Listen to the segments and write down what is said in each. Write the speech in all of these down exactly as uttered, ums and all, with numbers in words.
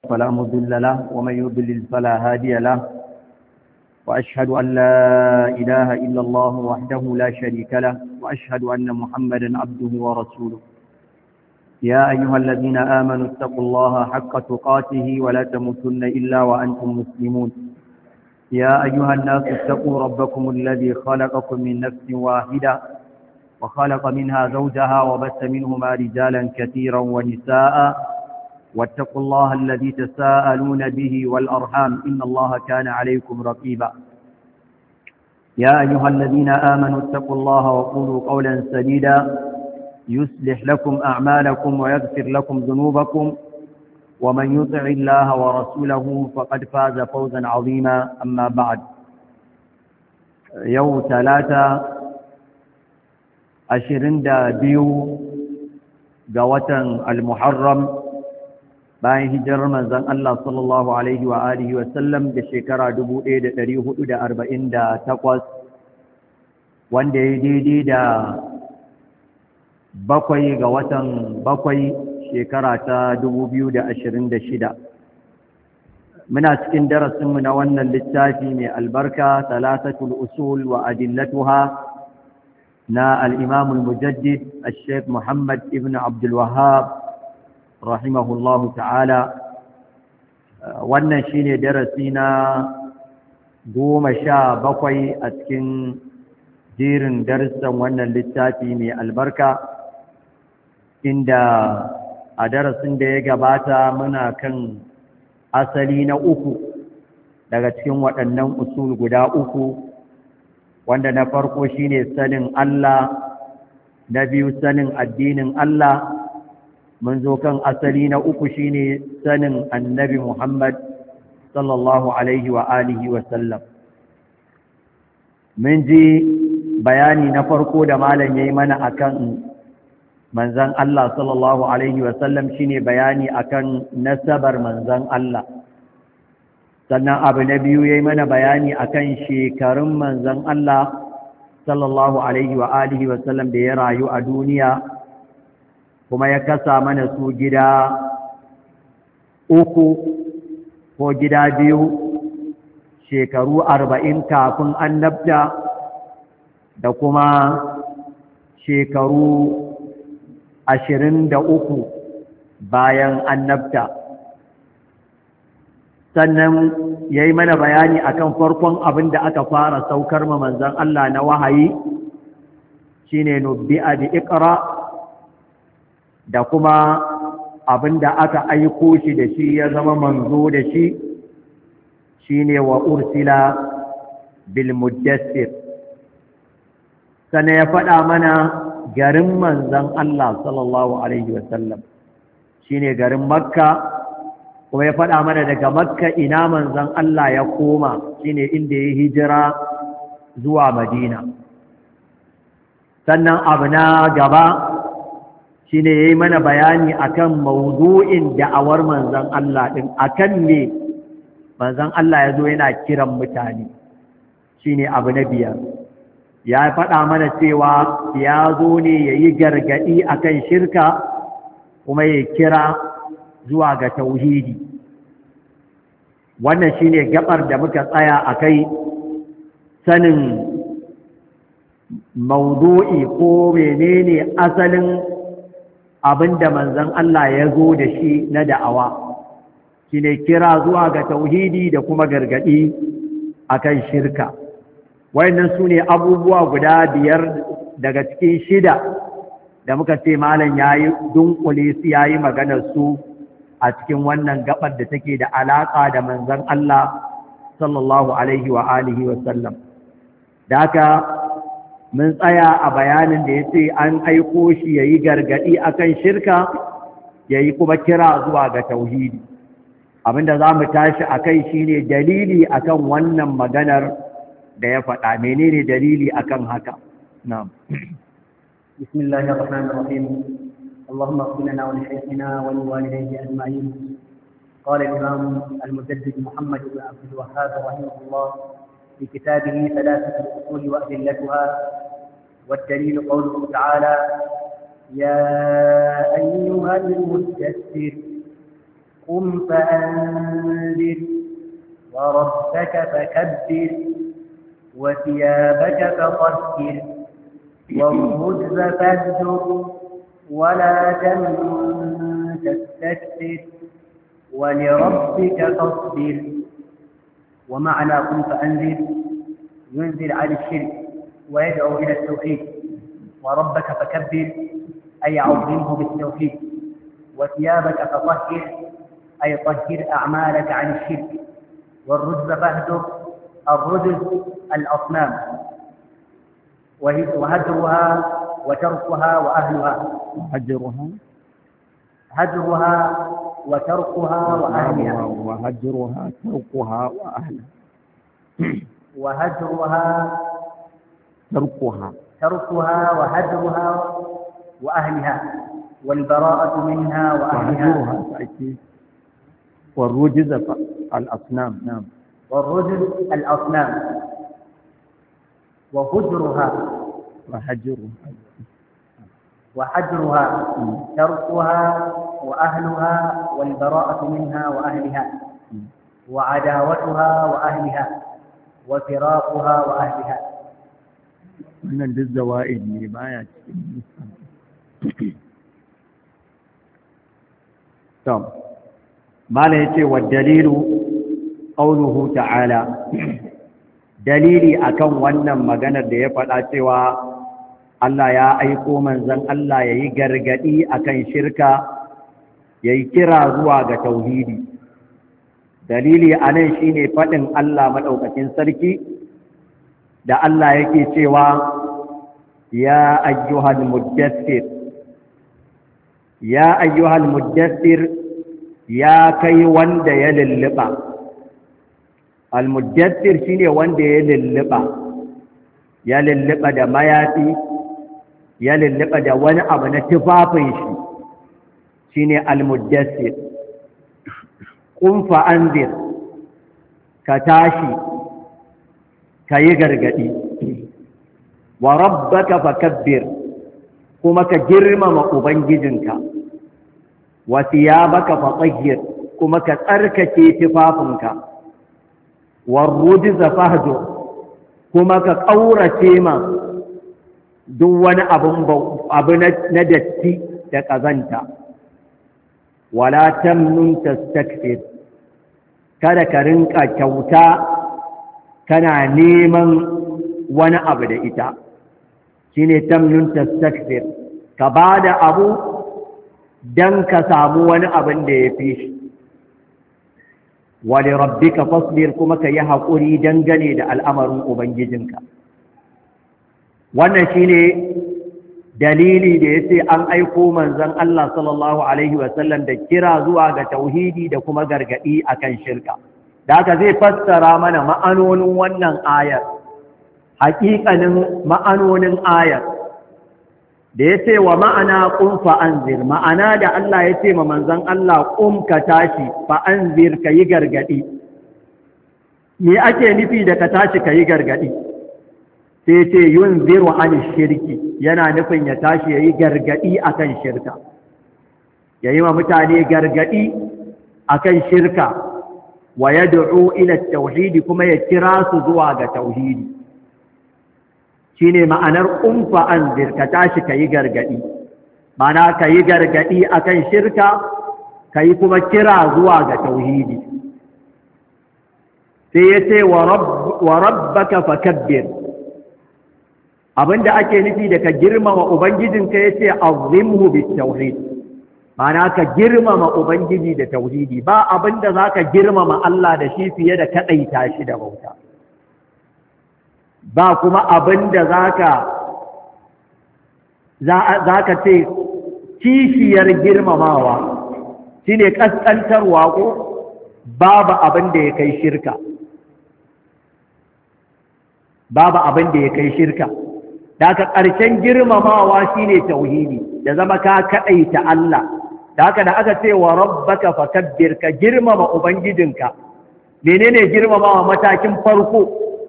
فلا مضل له ومن يضلل فلا هادي له وأشهد أن لا إله إلا الله وحده لا شريك له وأشهد أن محمدا عبده ورسوله يا أيها الذين آمنوا اتقوا الله حق تقاته ولا تموتن إلا وأنتم مسلمون يا أيها الناس اتقوا ربكم الذي خلقكم من نفس واحدة وخلق منها زوجها وبث منهما رجالا كثيرا ونساء واتقوا الله الذي تساءلون به والأرحام إن الله كان عليكم رقيبا يا أيها الذين آمنوا اتقوا الله وقولوا قولا سديدا يصلح لكم أعمالكم ويغفر لكم ذنوبكم ومن يطع الله ورسوله فقد فاز فوزا عظيما أما بعد يوم ثلاثة عشرين دا بيو قوة المحرم bayan hijirar manzon Allah sallallahu alaihi wa alihi wa sallam da shekara dubu ɗaya da ɗari hudu da arba'in da takwas wanda ya daidai da bakwai ga watan bakwai shekara ta dubu biyu da ashirin da shida muna cikin darasinmu na wannan littafi mai albarka talatatul usul wa adillatuha na al-imam al-mujaddid al-sheikh Muhammad ibn Abdul Wahhab rahimahullahu ta'ala wannan shine darasi na goma sha bakwai a cikin jerin darussan wannan littafi mai albarka inda a darasin da ya gabata muna kan asali na uku daga cikin waɗannan usul guda uku wanda na farko shine sanin Allah na biyu sanin addinin Allah mun zo kan asali na uku shine sanin annabi Muhammad sallallahu alaihi wa alihi wa sallam mun ji bayani na farko da malam yayi mana akan manzon Allah sallallahu alaihi wa sallam shine bayani akan nasabar manzon Allah sannan abu na biyu yayi mana bayani akan shekarun manzon Allah sallallahu alaihi wa alihi wa sallam da ya rayu a duniya kuma ya kasa mana su gida uku ko gida biyu shekaru arba'in kafin annabta da kuma shekaru ashirin da uku bayan annabta sannan ya yi mana bayani akan farkon abin da aka fara saukar ma manzan Allah na wahayi shine nubbi'a bi iqra da kuma abin da aka aiko shi da shi ya zama manzo da shi shine wa ursila bil muddassir sannan ya faɗa mana garin manzon Allah sallallahu alaihi wasallam shine garin makka kuma ya faɗa mana daga makka ina manzon Allah ya koma shine inda ya hijira zuwa madina sannan abu na gaba shine yayi mana bayani akan mawdu'in da'awar manzon Allah din akan me manzon Allah yazo yana kiran mutane shine abu na biyar ya faɗa mana cewa ya zo ne yayi gargadi akan shirka kuma ya kira zuwa ga tauhidi wannan shine gabar da muka tsaya akai sanin mawdu'i ko menene asalin abinda manzon Allah ya zo da shi na da'awa shine kira zuwa ga tauhidi da kuma gargadi akan shirka wayannan sune abubuwa guda biyar daga cikin shida da muka ce malam yayi dunkule su yayi maganar su a cikin wannan gabar da take da alaka da manzon Allah sallallahu alaihi wa alihi wa sallam da haka mun tsaya a bayanin da ya ce an aiko shi ya yi gargaɗi a kan shirka ya yi kuma kira zuwa ga tauhidi abinda za mu tashi a kai shi ne dalili a kan wannan maganar da ya faɗa menene dalili a kan haka na'am bismillahir rahmanir rahim اللهم اغفر لنا ولشيخنا ولوالديه اجمعين قال الامام المجدد محمد بن عبد الوهاب رحمه الله في كتابه ثلاثة الأصول وأدلتها والدليل قوله تعالى يا أيها المدثر قم فأنذر وربك فكبر وثيابك فطهر والرجز فاهجر ولا تمنن تستكثر ولربك فاصبر. ومعنى قم فأنذر ينذر عن الشرك ويدعو إلى التوحيد، وربك فكبر أي عظمه بالتوحيد، وثيابك فطهر أي طهر أعمالك عن الشرك، والرجز فاهجر الرجز الأصنام وهجرها وتركها وأهلها هجرها هجرها وتركها وأهلها وهجرها تركها وأهلها وهجرها تركها تركها وهجرها وأهلها والبراءة منها وأهلها. وهجرها تأكيد. والرجز الأصنام. نعم. والرجز الأصنام وهجرها وهجرها وحجرها تركها وأهلها والبراءة منها وأهلها وعداوتها وأهلها وفراقها وأهلها. wannan duk zawa'id ne baya cikin tom mala yace wa dalilu qawluhu ta'ala, dalili akan wannan maganar da ya faɗa cewa Allah ya aiko manzon Allah yayi gargadi akan shirka, yayi kira zuwa ga tauhidi. Dalili anan shine faɗin Allah madaukakin sarki da Allah yake cewa ya ayyuhal muddaththir ya ayyuhal muddaththir ya kai wanda ya lulluba. Al muddaththir shine wanda ya lulluba, ya lulluba da mayafi, ya lulluba da wani abu na tufafin shi, shine al muddaththir. Qum fa anzir, ka tashi ka yi gargaɗi, wa rabbaka fakabbir, kuma ka girmama ubangijinka, wa thiyabaka fatahhir, kuma ka tsarkake tufafinka, wa rujza fahjur, kuma ka ƙaurace ma duk wani abu na datti da ƙazanta, wala tamnun tastakthir, kada ka rinka kyauta kana neman wani abu da ita, shine tamnun tastakthir, ka bada abu dan ka samu wani abin da ya fi shi. Wali rabbika fasbir, kuma ka yi haƙuri dangane da al'amarin ubangijinka. Wannan shine dalili da yace an aiko manzon Allah sallallahu alaihi wasallam da kira zuwa ga tauhidi da kuma gargadi akan shirka. Da haka zai fassara mana ma'anonin wannan ayar, haƙiƙanin ma'anonin ayar da ya ce wa ma'ana ƙun fa'anzir, ma'ana da Allah ya ce ma manzan Allah ƙun ka tashi fa'anzir ka yi gargaɗi. Me ake nufi da ka tashi ka yi gargaɗi? Sai ce yun ziru an shirki, yana nufin ya tashi ya yi gargaɗi a kan shirka, ya yi ma mutane gargaɗi a kan shirka, wa ya du'u ila tauhidi, kuma ya kira su zuwa ga tauhidi. Shi ne ma'anar ƙumfa an zirka tashi ka yi gargaɗi, mana ka yi gargaɗi a kan shirka, ka yi kuma kira zuwa ga tauhidi. Sai ya ce wa rabbaka fakabbir, abinda ake nufi da ka girmama Ubangijinka ya ce azimhu bit tauhid, mana ka girmama Ubangiji da tauhidi. Ba abinda za ka girmama Allah da shi fiye da kaɗaita shi da bauta, ba kuma abinda za ka za ka ce kishiyar girmamawa shi ne ƙasƙantarwa, ko babu abin da ya kai shirka, babu abin da ya kai shirka. Da ka ƙarshen girmamawa shi ne tauhidi, da zama ka kaɗaita Allah. Da haka da aka ce wa rabbaka fakabbir, ka girmama Ubangijinka. Menene girmamawa? Matakin farko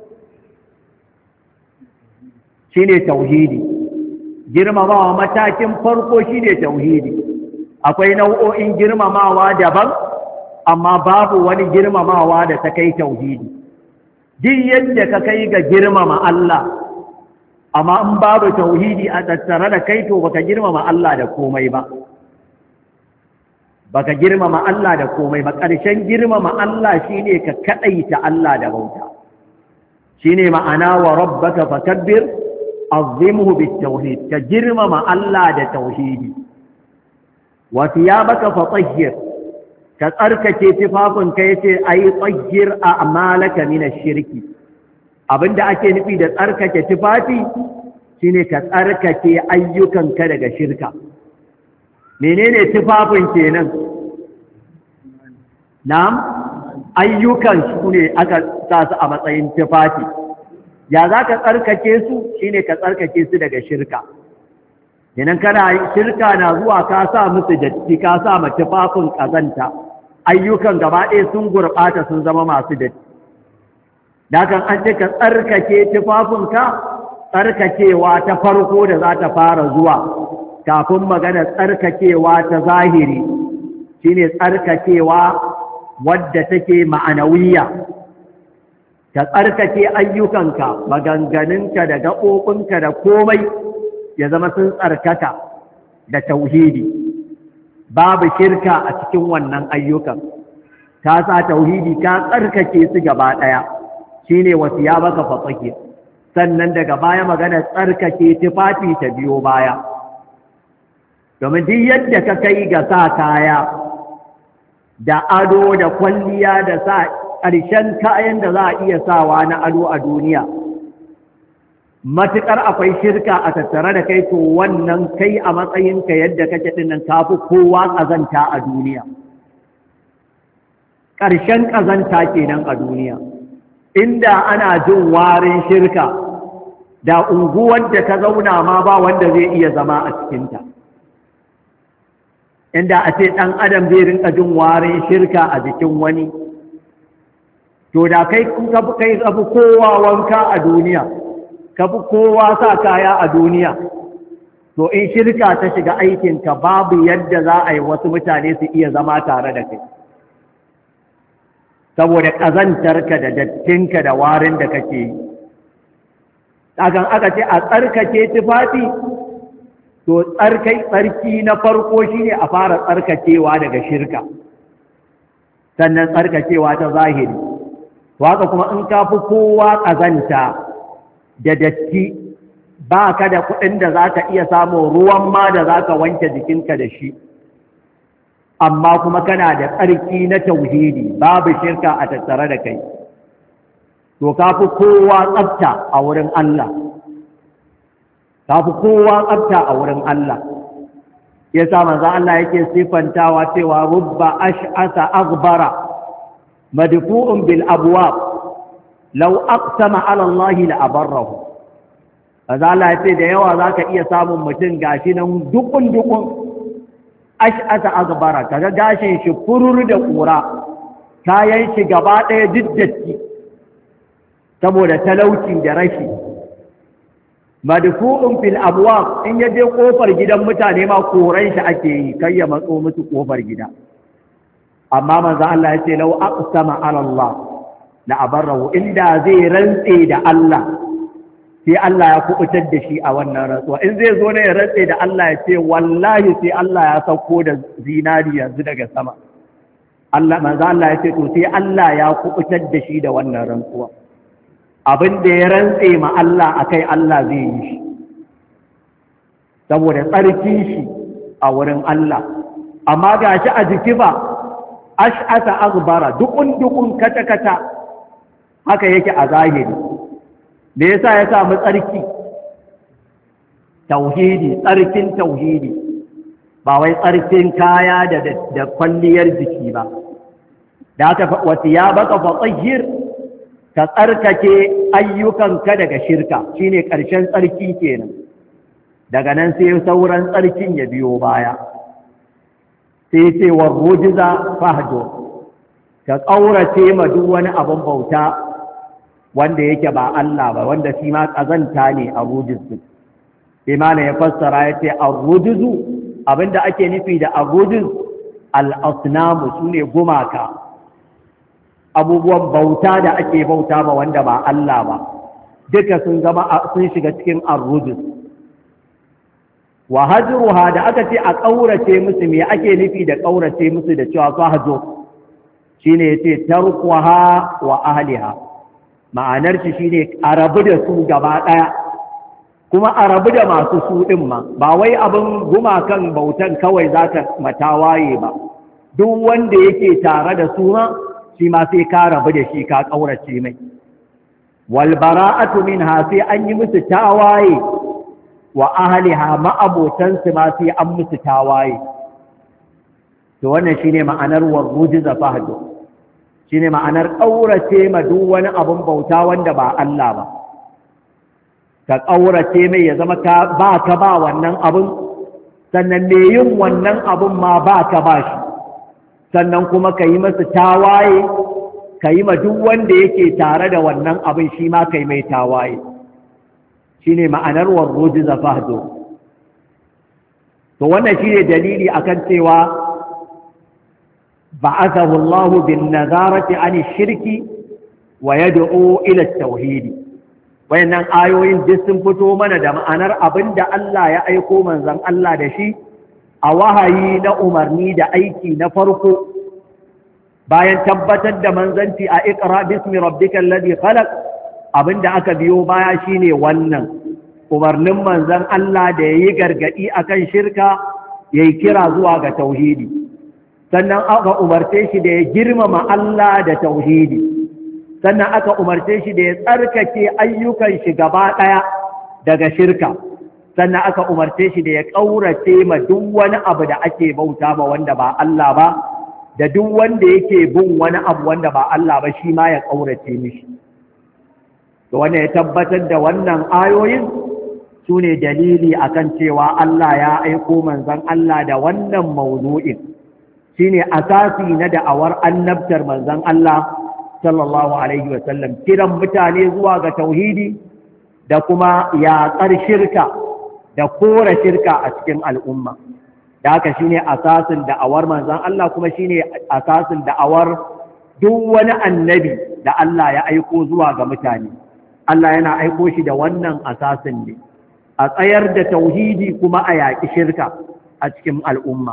shi ne tauhidi. Girmamawa matakin farko shi ne tauhidi. Akwai nau'o'in girmamawa daban, amma babu wani girmamawa da ta kai tauhidi. Duk yadda ka kai ga girmama Allah, amma in babu tauhidi a tattare da kai to baka girmama Allah da komai ba. Baka girmama Allah da komai ba. Ƙarshen girmama Allah shine ka kaɗaita Allah da bauta. Shine ma'ana wa rabbaka fakabbir azimhu bitauhid, ka girmama Allah da tauhidi. Wa thiyabaka fatahhir, ka tsarkake tufafinka yace ai tsahhir a'malaka min ash-shirki. Abinda ake nufi da tsarkake tufafi shine ka tsarkake ayyukanka daga shirka. Menene tufafin kenan? Na'am, ayyukan su ne aka sa su a matsayin tufafi. Ya za ka tsarkake su? Shine ka tsarkake su daga shirka. Idan kana shirka na zuwa ka sa musu datti, ka sa ma tufafin ƙazanta, ayyukan gaba ɗaya sun gurɓata sun zama masu datti. Dakan an ce ka tsarkake tufafinka, tsarkakewa ta farko da za ta fara zuwa kafin magana tsarkakewa ta zahiri shine tsarkakewa wadda take ma'anawiyya. Ka tsarkake ayyukanka, maganganunka da gaɓoɓinka da komai ya zama sun tsarkaka da tauhidi, babu shirka a cikin wannan ayyukan. Ka sa tauhidi ka tsarkake su gaba ɗaya, shine wasu ya baka fatsake. Sannan daga baya magana tsarkake tufafi ta biyo baya. Domin duk yadda ka kai ga sa kaya da ado da kwalliya da sa ƙarshen kayan da za a iya sawa na ado a duniya, matuƙar akwai shirka a tattare da kai, to wannan kai a matsayinka yadda kake ɗinnan kafi kowa ƙazanta a duniya. Ƙarshen ƙazanta kenan a duniya. Inda ana jin warin shirka, da unguwar da ka zauna ma ba wanda zai iya zama a cikinta. Inda a ce ɗan adam zai rinka jin warin shirka a jikin wani, to da kai kai kafi kowa wanka a duniya, kafi kowa sa kaya a duniya, to in shirka ta shiga aikinka babu yadda za a yi wasu mutane su iya zama tare da kai, saboda ƙazantarka da dattinka da warin da kake yi. Kagan aka ce a tsarkake tufafi, to tsarkai tsarki na farko shine a fara tsarkakewa daga shirka, sannan tsarkakewa ta zahiri. To haka kuma in ka fi kowa ƙazanta da datti, ba ka da kuɗin da za ka iya samun ruwan ma da za ka wanke jikinka da shi, amma kuma kana da tsarki na tauhidi, babu shirka a tattare da kai, to ka fi kowa tsafta a wurin Allah. Ka fi kowa tsafta a wurin Allah. Ya sa manzo Allah yake sifantawa cewa rubba ash'asa aghbara madfu'un bil abwab law aqsama ala Allah la abarrahu. Manzo Allah yace da yawa zaka iya samun mutum gashi nan dukun dukun ash'asa aghbara, kaga gashin shi fururu da kura, kayan shi gaba ɗaya diddatti saboda talauci da rashi. Madfu'un fil abwab, in yaje kofar gidan mutane ma koran shi ake yi kai ya matso musu kofar gida. Amma manzo Allah yace law aqsama ala Allah la abarrahu, inda zai rantse da Allah sai Allah ya kubutar da shi a wannan rantsuwa. In zai zo ne ya rantse da Allah ya ce wallahi sai Allah ya sauko da zinari yanzu daga sama, Allah manzo Allah yace to sai Allah ya kubutar da shi da wannan rantsuwa. Abin da ya rantse ma Allah akai Allah zai yi shi, saboda tsarkin shi a wurin Allah. Amma ga shi a jiki ba ash'asa aghbara, dukun dukun kata kata, haka yake a zahiri. Me yasa ya samu tsarki? Tauhidi, tsarkin tauhidi, ba wai tsarkin kaya da da kwalliyar jiki ba. Da haka wata ya baka fatahhir, ka tsarkake ayyukanka daga shirka, shine ƙarshen tsarki kenan. Daga nan sai sauran tsarkin ya biyo baya. Sai ce wa rujiza fahjo, ka ƙaurace ma duk wani abin bauta wanda yake ba Allah ba, wanda shi ma ƙazanta ne a rujizu. Sai mana ya fassara ya ce a rujizu, abinda ake nufi da a rujiz al-asnamu sune gumaka, abubuwan bauta da ake bauta ba wanda ba Allah ba, duka sun zama sun shiga cikin ar-rujuz. Wa hajruha da aka ce a ƙaurace musu, me ake nufi da ƙaurace musu da cewa fahjo shine yace tarkuha wa ahliha, ma'anar shi shine a rabu da su gaba ɗaya, kuma a rabu da masu su ɗin ma, ba wai abin gumakan bautan kawai za ta matawaye ba, duk wanda yake tare da su ma shi ma sai ka rabu da shi ka ƙaurace mai. Wal bara'atu minha sai an yi musu tawaye, wa ahliha ma'abotansu ma sai an musu tawaye. To wannan shine ma'anar warrujiza fahdu, shine ma'anar ƙaurace ma duk wani abin bauta wanda ba Allah ba, ka ƙaurace mai ya zama ka ba ka ba wannan abin, sannan me yin wannan abin ma ba ka ba shi, sannan kuma ka yi masa tawaye, ka yi ma duk wanda yake tare da wannan abin shi ma ka yi mai tawaye. Shi ne ma'anar warrujiza fahdo. To wannan shi ne dalili akan cewa ba'athahu Allahu bin nazarati an shirki wa yad'u ila at-tauhid. Wayannan ayoyin duk sun fito mana da ma'anar abinda Allah ya aiko manzon Allah da shi a wahayi na umarni da aiki na farko, bayan tabbatar da manzanci a iqra bismi rabbikal ladhi khalaq, abinda aka biyo baya shine wannan umarnin manzon Allah da yayi gargadi akan shirka, yayi kira zuwa ga tauhidi, sannan aka umarce shi da ya girmama Allah da tauhidi, sannan aka umarce shi da ya tsarkake ayyukan shi gaba daya daga shirka, sannan aka umarce shi da ya kaurace ma duk wani abu da ake bauta ba wanda ba Allah ba, da duk wanda yake bin wani abu wanda ba Allah ba shi ma ya kaurace mishi. To wannan ya tabbatar da wannan ayoyin su ne dalili akan cewa Allah ya aiko manzon Allah da wannan mawdu'in, shine asasi na da'awar annabtar manzon Allah sallallahu alaihi wasallam, kiran mutane zuwa ga tauhidi da kuma yaƙar shirka da kora shirka a cikin al'umma. Da haka shine asasin da'awar manzon Allah, kuma shine asasin da'awar duk wani annabi da Allah ya aiko zuwa ga mutane. Allah yana aiko shi da wannan asasin ne, a tsayar da tauhidi kuma a yaƙi shirka a cikin al'umma.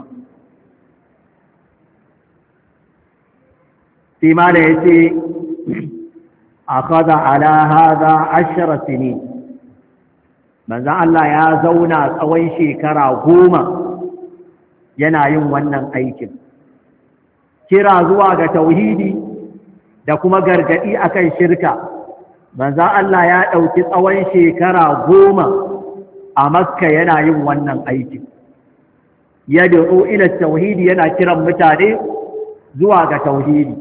Sai ma da ya ce, a kaza ala haza ashara sini, manzan Allah ya zauna tsawon shekara goma yana yin wannan aikin, kira zuwa ga tauhidi da kuma gargaɗi akan shirka. Manzan Allah ya ɗauki tsawon shekara goma a Makka yana yin wannan aikin, ya da'u ila tauhidi, yana kiran mutane zuwa ga tauhidi.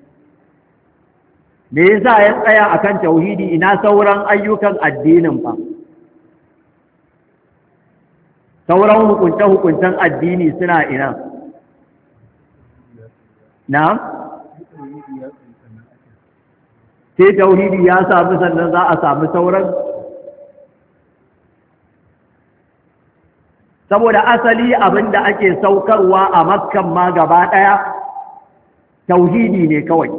Me yasa ya tsaya akan tauhidi? Ina sauran ayyukan addinin fa? Sauran hukunce-hukuncen addini suna ina? Na? Sai tauhidi ya samu sannan za a samu sauran? Saboda asali abinda ake saukarwa a Makkan ma gaba ɗaya tauhidi ne kawai.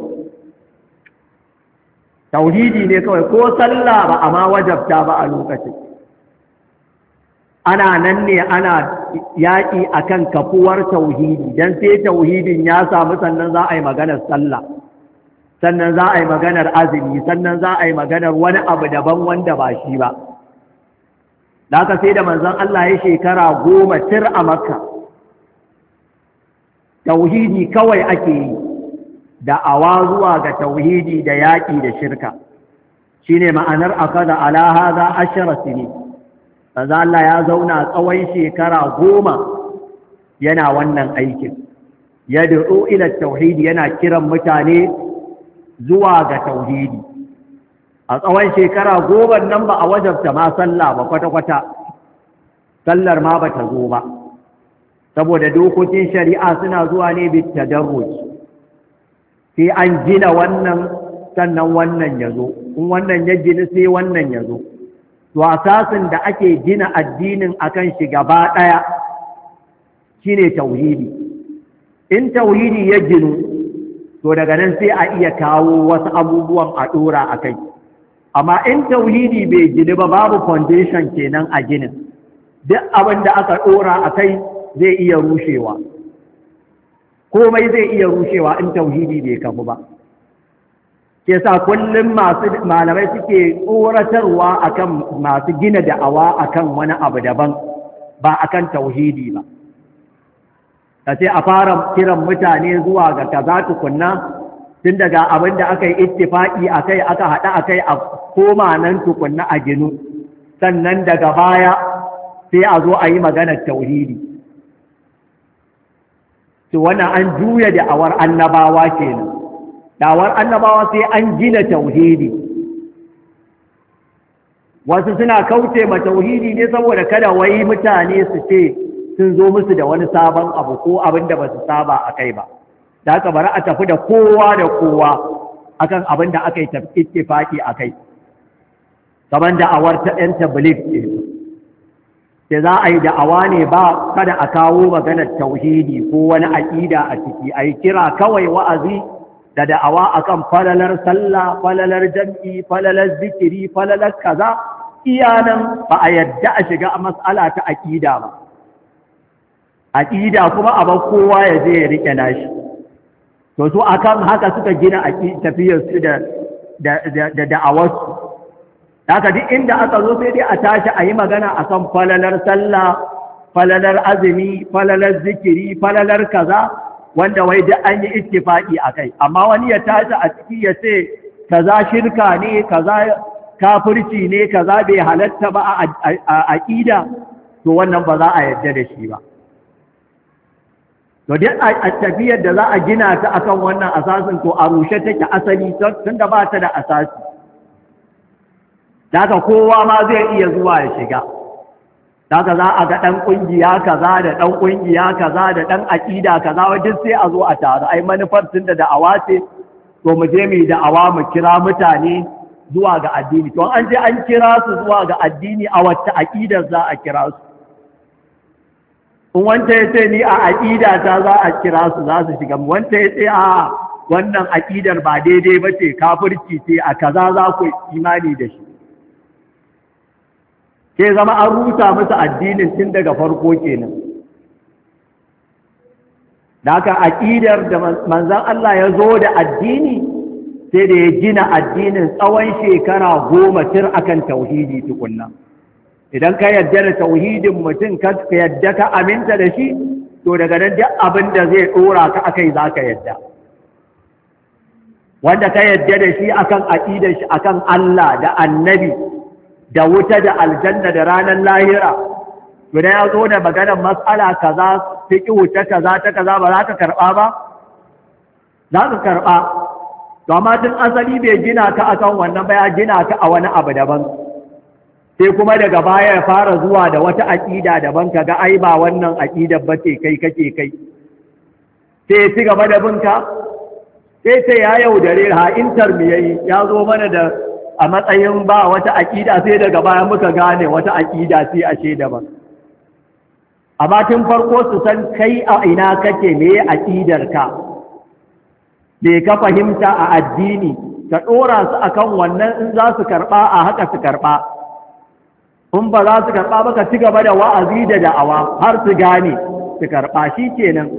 Tauhidi ne kawai, ko sallah ba a ma wajabta ba a lokacin. Ana nan ne ana yaƙi akan kafuwar tauhidi, don sai tauhidin ya samu sannan za a yi maganar sallah, sannan za a yi maganar azumi, sannan za a yi maganar wani abu daban wanda ba shi ba. Da haka sai da manzon Allah ya shekara goma tir a Makka, tauhidi kawai ake yi, da'awa zuwa ga tauhidi da yaƙi da shirka. Shine ma'anar akaza ala hadha ashara sinin. Manzo Allah ya zauna tsawon shekara goma yana wannan aikin, yad'u ila tauhidi, yana kiran mutane zuwa ga tauhidi. A tsawon shekara goma nan ba a wajabta ma sallah ba kwata-kwata, sallar ma ba ta zo ba, saboda dokokin shari'a suna zuwa ne bi tadarruj, sai an gina wannan sannan wannan ya zo, in wannan ya gina sai wannan ya zo. To asasin da ake gina addinin akan shi gaba ɗaya shine tauhidi. in tauhidi ya ginu to daga nan sai a iya kawo wasu abubuwan a ɗora a kai. Amma in tauhidi bai gini ba babu foundation kenan a ginin, duk abin da aka ɗora a kai zai iya rushewa, komai zai iya rushewa in tauhidi bai kafu ba. Ke sa kullum masu malamai suke tsoratarwa akan masu gina da'awa akan wani abu daban ba akan tauhidi ba. Ka ce a fara kiran mutane zuwa ga kaza tukunna, tun daga abin da aka yi ittifaki akai aka haɗa akai a koma nan tukunna a ginu, sannan daga baya sai a zo a yi maganar tauhidi. To wannan an juya da'awar annabawa kenan. Da'awar annabawa sai an gina tauhidi. Wasu suna kauce ma tauhidi ne saboda kada wai mutane su ce sun zo musu da wani sabon abu ko abin da ba su saba a kai ba. Da haka bari a tafi da kowa da kowa akan abin da aka yi ittifaki a kai. Kamar da'awar ta ‘yan tabligh ce. Sai za a yi da'awa ne ba kada a kawo maganar tauhidi ko wani aƙida a ciki, a yi kira kawai wa'azi da da'awa akan falalar sallah, falalar jam'i, falalar zikiri, falalar kaza, iyanan ba a yadda a shiga a mas'ala ta aƙida ba. Aƙida kuma a bar kowa ya je ya riƙe nashi. To su akan haka suka gina tafiyarsu da da da'awarsu. Haka duk inda aka zo sai dai a tashi a yi magana akan falalar sallah, falalar azumi, falalar zikiri, falalar kaza, wanda wai duk an yi ittifaqi akai. Amma wani ya tashi a ciki ya ce kaza shirka ne, kaza kafirci ne, kaza bai halatta ba a aqida, to wannan ba za a yarda da shi ba. To duk a tafiyar da za a gina ta akan wannan asasin to a rushe take asali tunda ba ta da asasi. Daga kowa ma zai iya zuwa ya shiga. Daga za a ga ɗan ƙungiya kaza da ɗan ƙungiya kaza da ɗan aƙida kaza wajen sai a zo a taru. Ai manufar tun da da'awa ce, to mu je mu yi da'awa mu kira mutane zuwa ga addini. To an je an kira su zuwa ga addini a wacce aƙidar za a kira su. In wanda ya ce ni a aƙida ta za a kira su za su shiga. Wanda ya ce a wannan aƙidar ba daidai ba ce, kafirci ce, a kaza za ku imani da shi. Ke zama an rusa musu addinin tun daga farko kenan. Da haka aƙidar da manzon Allah ya zo da addini sai da ya gina addinin tsawon shekara goma tir akan tauhidi tukunna. Idan ka yadda da tauhidin mutum ka yadda ka aminta da shi, to daga nan duk abin da zai ɗora ka akai za ka yadda. Wanda ka yadda da shi akan aƙidar shi akan Allah da annabi da wuta da aljanna da ranar lahira, guda ya zo da maganar matsala kaza fiƙi wuta kaza ta kaza ba za ka karɓa ba? Za ka karɓa. To amma tun asali bai gina ka akan wannan ba, ya gina ka a wani abu daban. Sai kuma daga baya ya fara zuwa da wata aƙida daban ka ga ai ba wannan aƙidar ba ce kai kake kai. Sai ya ci gaba da binka, sai sai ya yaudare ha intar mu yayi ya zo mana da a matsayin ba wata aƙida, sai daga baya muka gane wata aƙida sai ashe daban. Amma tun farko su san kai a ina kake, me aƙidarka, me ka fahimta a addini, ka ɗora su akan wannan. In za su karɓa a haka su karɓa, in ba za su karɓa ba ka ci gaba da wa'azi da da'awa har su gane su karɓa, shi kenan.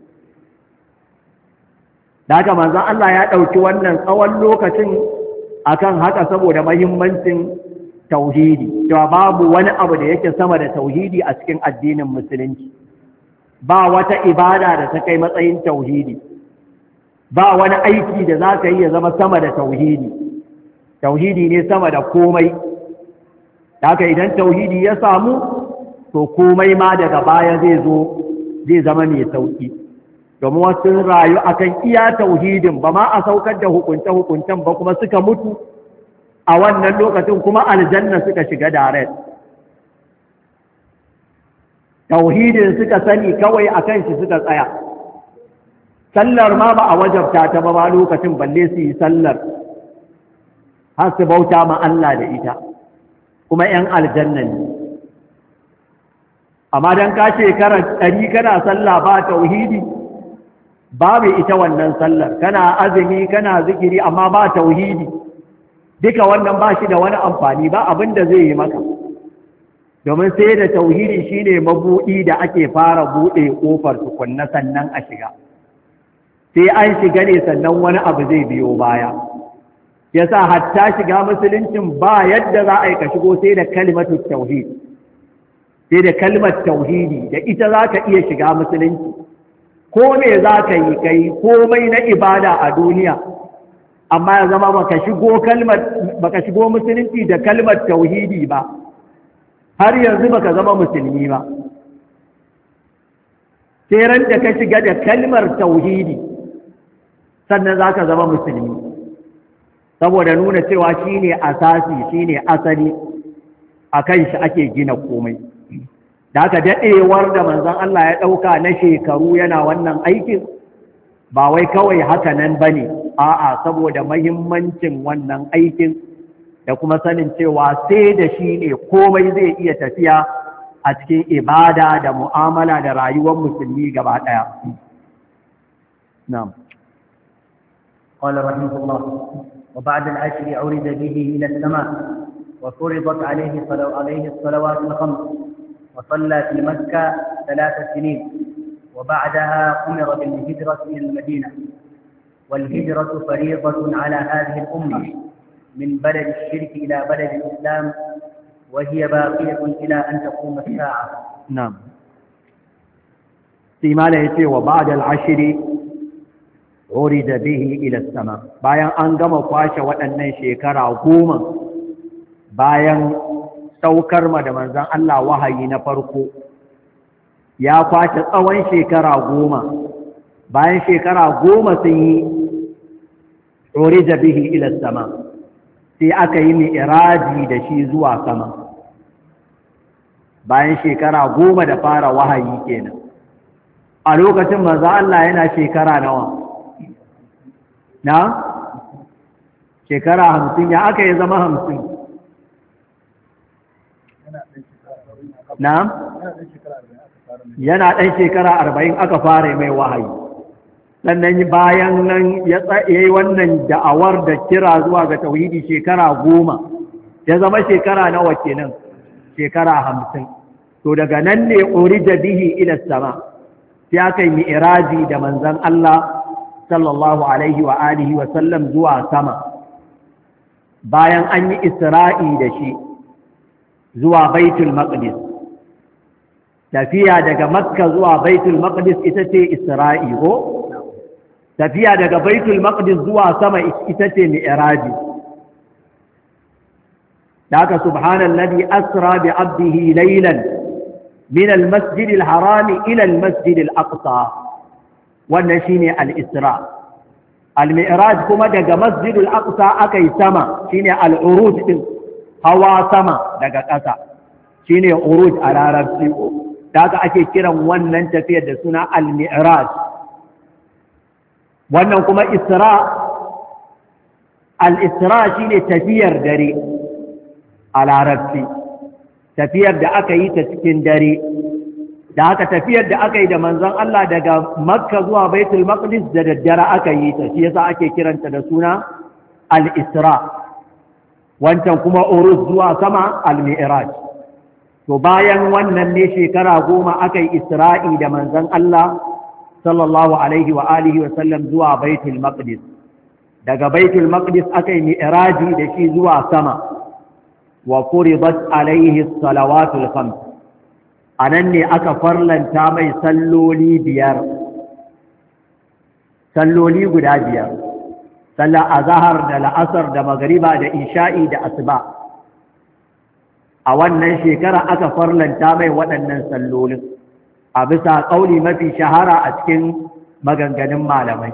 Da haka manzon Allah ya ɗauki wannan tsawon lokacin akan haka saboda mahimmancin tauhidi, cewa babu wani abu da yake sama da tauhidi a cikin addinin musulunci. Ba wata ibada da ta kai matsayin tauhidi, ba wani aiki da za ka yi ya zama sama da tauhidi. Tauhidi ne sama da komai. Haka idan tauhidi ya samu, to komai ma daga baya zai zo zai zama mai sauki. Domin wasu rayu akan iya tauhidin, ba ma a saukar da hukunce-hukuncen ba, kuma suka mutu a wannan lokacin, kuma aljanna suka shiga direct. Tauhidin suka sani kawai akan shi suka tsaya. Sallar ma ba a wajabta ta ba ba lokacin, balle su yi sallar har su bauta ma Allah da ita, kuma ‘yan aljanna ne. Amma don ka shekara ɗari kana sallah ba tauhidi, babu ita wannan sallar, kana azumi kana zikiri amma ba tauhidi, duka wannan ba shi da wani amfani, ba abin da zai yi maka, domin sai da tauhidi shine mabuɗi da ake fara buɗe ƙofar tukunna sannan a shiga, sai an shiga ne sannan wani abu zai biyo baya. Yasa hatta shiga musuluncin ba yadda za a yi ka shigo sai da kalmatu tauhid, sai da kalmar tauhidi da ita za ka iya shiga musulunci. Ko me za ka yi kai komai na ibada a duniya, amma ya zama baka shigo kalmar baka shigo musulunci da kalmar tauhidi ba, har yanzu baka zama musulmi ba. Sai ran da ka shiga da kalmar tauhidi sannan za ka zama musulmi, saboda nuna cewa shine asasi, shine asali, a kan shi ake gina komai. Da aka daɗewar da manzon Allah ya ɗauka na shekaru yana wannan aikin ba wai kawai haka nan ba ne, a'a saboda mahimmancin wannan aikin da kuma sanin cewa sai da shi ne komai zai iya tafiya a cikin ibada da mu'amala da rayuwar musulmi gaba ɗaya. Na'am. قال رحمه الله: وبعد العشر عرج به إلى السماء وفرضت عليه صلو عليه الصلوات الخمس، وصلى في مكة ثلاث سنين، وبعدها أمر بالهجرة إلى المدينة، والهجرة فريضة على هذه الأمة من بلد الشرك إلى بلد الإسلام، وهي باقية إلى أن تقوم الساعة. نعم. سيما ليتي وبعد العشر عرج به إلى السماء، bayan an gama kwashe waɗannan shekara goma bayan saukar ma da manzon Allah wahayi na farko, ya kwashe tsawon shekara goma, bayan shekara goma sun yi urija bihi ila sama, sai aka yi mi'raji da shi zuwa sama, bayan shekara goma da fara wahayi kenan. A lokacin manzon Allah yana shekara nawa? Na? Shekara hamsin. Ya aka yi zama hamsin? Na? Yana ɗan shekara arba'in aka fara mai wahayi. Sannan bayan nan ya yi wannan da'awar da kira zuwa ga tauhidi shekara goma, ya zama shekara nawa kenan? Shekara hamsin. To daga nan ne urija bihi ila sama, sai aka yi mi'raji da manzon Allah sallallahu alaihi wa alihi wa sallam zuwa sama, bayan an yi isra'i da shi zuwa baitul maqdis. Tafiya daga makka zuwa baitul maqdis ita ce isra'i, ko tafiya daga baitul maqdis zuwa sama ita ce mi'raji. daga subhanallazi asra bi abdihi laylan min almasjidil harami ila almasjidil aqsa, wannan shine al-isra. Al-mi'raj kuma daga masjidul aqsa akai sama, shine al-uruj din, hawa sama daga ƙasa, shine uruj a larabci. daga ake kiran wannan tafiyar da suna al-mi'raj. wannan kuma isra, al-isra shine tafiyar dare a larabci, tafiyar da aka yi ta cikin dare. da haka tafiyar da aka yi da manzon Allah daga Makka zuwa Baitul Maqdis da daddare aka yi ta, shi yasa ake kiranta da suna al-Isra. Wancan kuma uruz zuwa sama al-Mi'raj. To bayan wannan ne shekara goma aka yi Isra'i da manzon Allah sallallahu alaihi wa alihi wa sallam zuwa Baitul Maqdis. Daga Baitul Maqdis aka yi Mi'raji da shi zuwa sama. Wa furidat alaihi as-salawatul khams. A nan ne aka farlanta mai salloli biyar, salloli guda biyar, sallar azahar da la'asar da magariba da isha'i da asuba. A wannan shekara aka farlanta mai waɗannan sallolin, a bisa ƙauli mafi shahara a cikin maganganun malamai.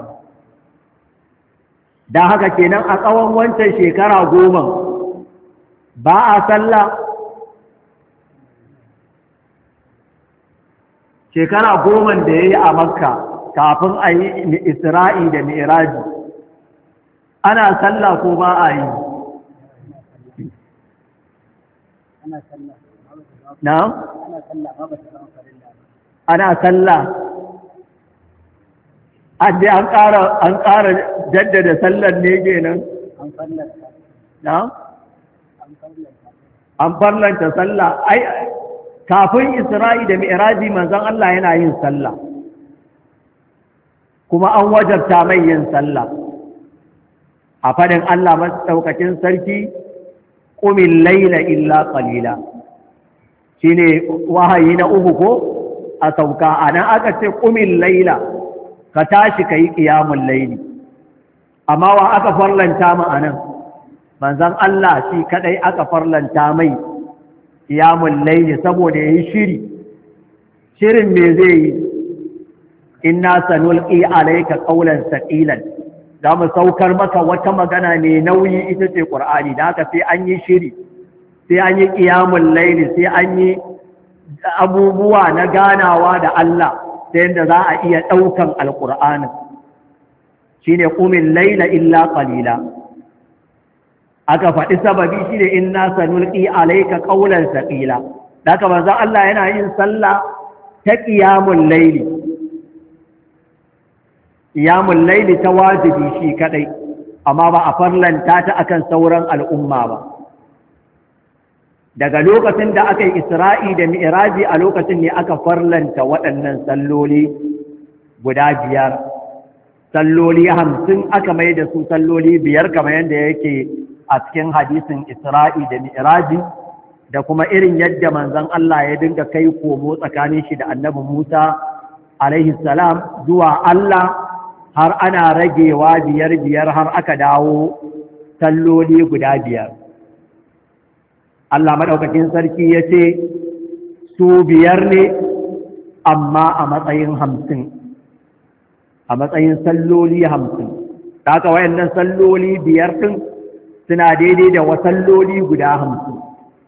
Don haka kenan a tsawon wancan shekara goma ba a sallah, shekara goman da ya yi a makka kafin a yi isra'i da mi'raji, ana sallah ko ba a yi? na? ana sallah an je an ƙara an ƙara jaddada sallar ne kenan an fallanta na an fallanta an farlanta sallah ai kafin Isra'i da Mi'raji manzon Allah yana yin sallah kuma an wajabta mai yin sallah a fadin Allah madaukakin sarki qumil layla illa qalila shine wahayi na uku ko a sauka anan aka ce qumil layla ka tashi kai qiyamul layli amma wa aka farlanta mu anan manzon Allah shi kadai aka farlanta mai qiyamul layli saboda yayi shiri shirin me zai yi inna sanulqi alayka qawlan saqilan za mu saukar maka wata magana ne nauyi ita ce qur'ani da haka sai an yi shiri sai an yi qiyamul layli sai an yi abubuwa na ganawa da Allah ta yadda za a iya daukan alqur'anin shine qumil layla illa qalila aka faɗi sababi shine inna sanulqi alayka qawlan saqila da haka manzo Allah yana yin sallah ta qiyamul layli qiyamul layli ta wajibi shi kadai amma ba a farlanta ta akan sauran al'umma ba daga lokacin da aka yi Isra'i da Mi'raji a lokacin ne aka farlanta waɗannan salloli guda biyar salloli hamsin aka mai da su salloli biyar kamar yadda yake a cikin hadisin Isra'i da Mi'raji da kuma irin yadda manzon Allah ya dinga kai komo tsakanin shi da Annabi Musa alaihi salam zuwa Allah har ana ragewa biyar biyar har aka dawo salloli guda biyar Allah madaukakin sarki ya ce su biyar ne amma a matsayin hamsin a matsayin salloli hamsin ta haka wayannan salloli biyar ɗin suna daidai da wasalloli guda hamsin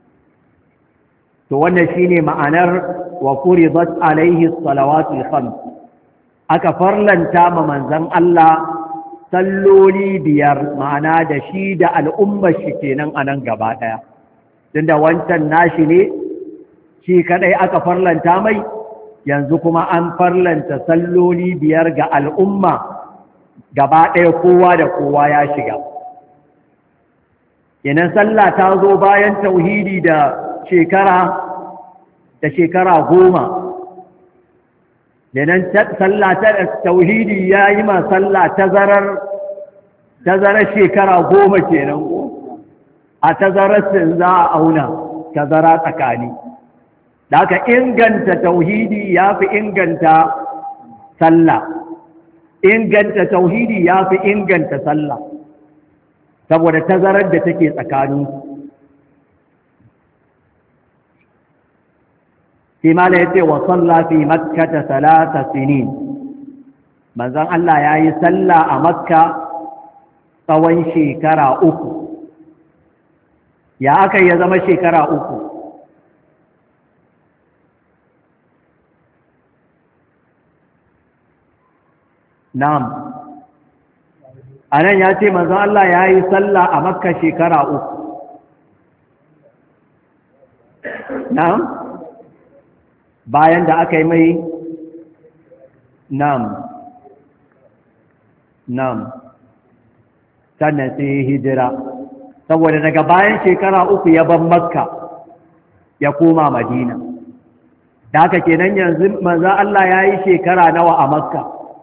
to wannan shine ma'anar wa furidat alaihi salawatul khams aka farlanta ma manzon Allah salloli biyar ma'ana da shi da al'ummar shi kenan anan gaba daya tunda wancan nashi ne shi kadai aka farlanta mai yanzu kuma an farlanta salloli biyar ga al'umma gaba daya kowa da kowa ya shiga kenan sallah ta zo bayan tauhidi da shekara da shekara goma kenan sallah ta tauhidi yayi ma sallah tazarar tazarar shekara goma kenan ko a tazarar sun za a auna tazara tsakani da aka inganta tauhidi yafi inganta sallah inganta tauhidi yafi inganta sallah saboda tazarar da take tsakanin sai mala yace wa salla fi makkah salata sinin manzon Allah yayi salla a makka tsawon shekara uku ya aka ya zama shekara uku na'am anan ya ce manzon Allah yayi salla a makka shekara uku na'am bayan da aka yi mai nam nam sannan sai hijira saboda daga bayan shekara uku ya ban makka ya koma madina da haka kenan yanzu manzo Allah ya yi shekara nawa a makka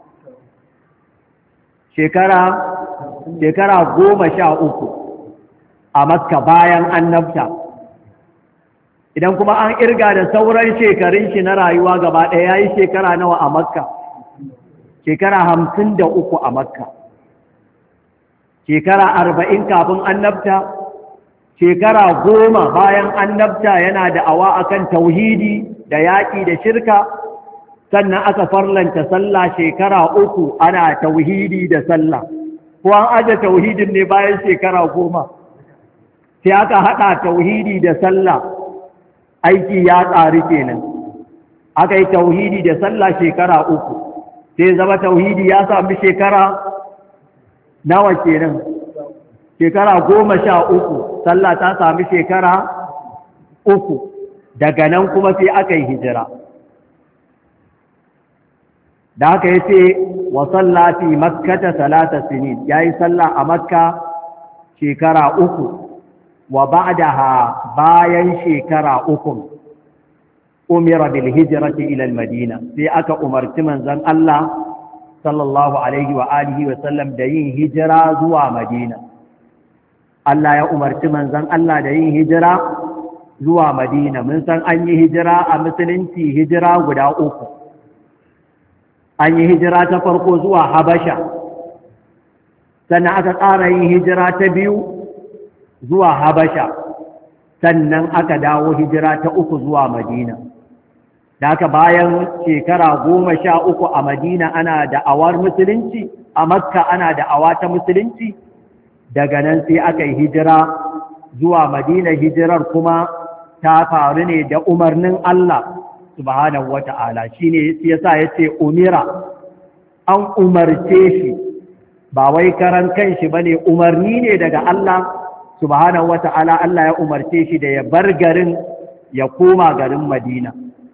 shekara shekara goma sha uku a makka bayan annabta idan kuma an irga da sauran shekarun shi na rayuwa gaba ɗaya ya yi shekara nawa a makka shekara hamsin da uku a makka shekara arba'in kafin annabta shekara goma bayan annabta yana da awa akan tauhidi da yaƙi da shirka sannan aka farlanta sallah shekara uku ana tauhidi da sallah ko an aje tauhidin ne bayan shekara goma sai aka haɗa tauhidi da sallah aiki ya tsari kenan aka yi tauhidi da sallah shekara uku sai zama tauhidi ya sami shekara nawa kenan shekara goma sha uku sallah ta sami shekara uku daga nan kuma sai aka yi hijira da haka yace wa salla fi makkata salata sinin yayi sallah a makka shekara uku wa ba'daha bayan shekara uku umira bil hijrati ila al madina sai aka umarci manzon Allah sallallahu alaihi wa alihi wa sallam da yin hijira zuwa madina Allah ya umarci manzon Allah da yin hijira zuwa madina mun san an yi hijira a musulunci hijira guda uku an yi hijira ta farko zuwa habasha sannan aka ƙara yin hijira ta biyu zuwa habasha sannan aka dawo hijira ta uku zuwa madina da haka bayan shekara goma sha uku a madina ana da'awar musulunci a makka ana da'awa ta musulunci daga nan sai aka yi hijira zuwa madina hijirar kuma ta faru ne da umarnin Allah subhanahu wata'ala shine yasa yace umira an umarce shi ba wai karan kanshi bane umarni ne daga Allah subhanahu wata'ala Allah ya umarce shi da ya bar garin ya koma garin Madina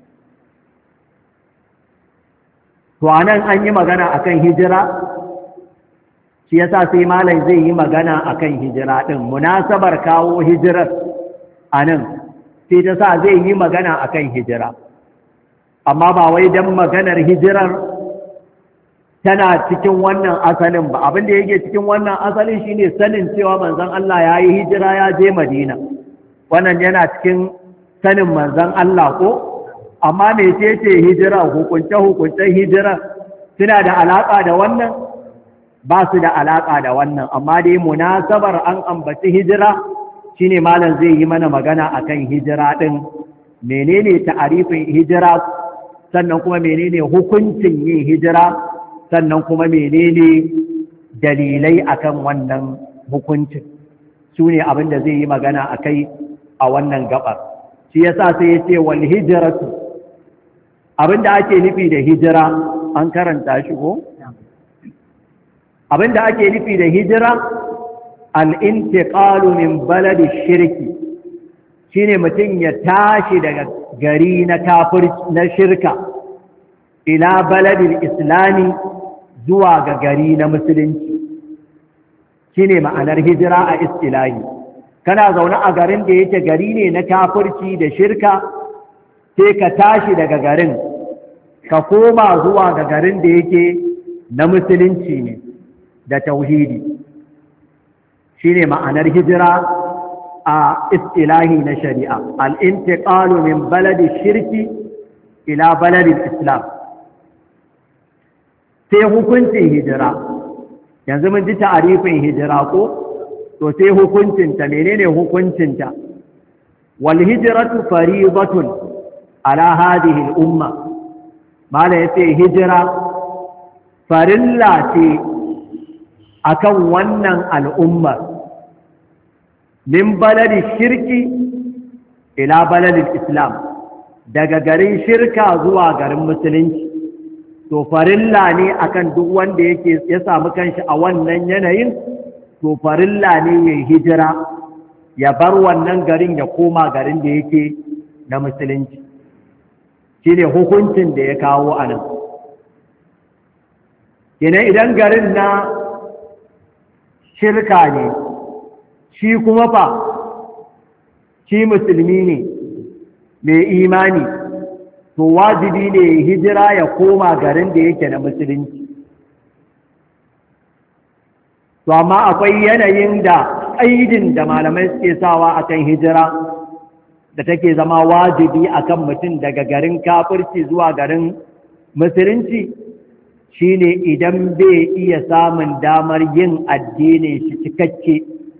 to anan an yi magana akan hijira shi yasa sai malam zai yi magana akan hijira din munasabar kawo hijirar anan sai ta sa zai yi magana akan hijira amma ba wai dan maganar hijirar tana cikin wannan asalin ba abin da yake cikin wannan asalin shine sanin cewa manzon Allah ya yi hijira ya je Madina wannan yana cikin sanin manzon Allah ko amma mecece hijira hukunce hukuncen hijira suna da alaka da wannan ba su da alaka da wannan amma dai munasabar an ambaci hijira shine malam zai yi mana magana akan hijira din menene ta'arifin hijira sannan kuma menene hukuncin yin hijira sannan kuma menene dalilai akan wannan hukuncin su ne abin da zai yi magana akai a wannan gabar shi yasa sai ya ce wal hijratu abin da ake nufi da hijira an karanta shi ko abin da ake nufi da hijira al-intiqalu min baladi shirki shine mutum ya tashi daga gari na kafir na shirka ila baladil islami zuwa ga gari na musulunci shine ma'anar hijira a istilahi kana zaune a garin da yake gari ne na kafirci da shirka sai ka tashi daga garin ka koma zuwa ga garin da yake na musulunci ne da tauhidi shine ma'anar hijira a istilahi na shari'a al-intiqalu min baladi shirki ila baladi islam sai hukuncin hijira yanzu mun ji ta'arifin hijira ko to sai hukuncinta menene hukuncinta wal hijratu fariidatun ala hadhihi al-umma mala yace hijira farilla ce akan wannan al'ummar min baladi shirki ila baladil islam daga garin shirka zuwa garin musulunci to farilla ne akan duk wanda yake ya samu kanshi a wannan yanayin to farilla ne ya hijira ya bar wannan garin ya koma garin da yake na musulunci shine hukuncin da ya kawo a nan kenan idan garin na shirka ne shi kuma fa shi musulmi ne mai imani to wajibi ne hijira ya koma garin da yake na musulunci to amma akwai yanayin da ƙaidin da malamai suke sawa akan hijira da take zama wajibi akan mutum daga garin kafirci zuwa garin musulunci shine idan bai iya samun damar yin addinin shi cikakke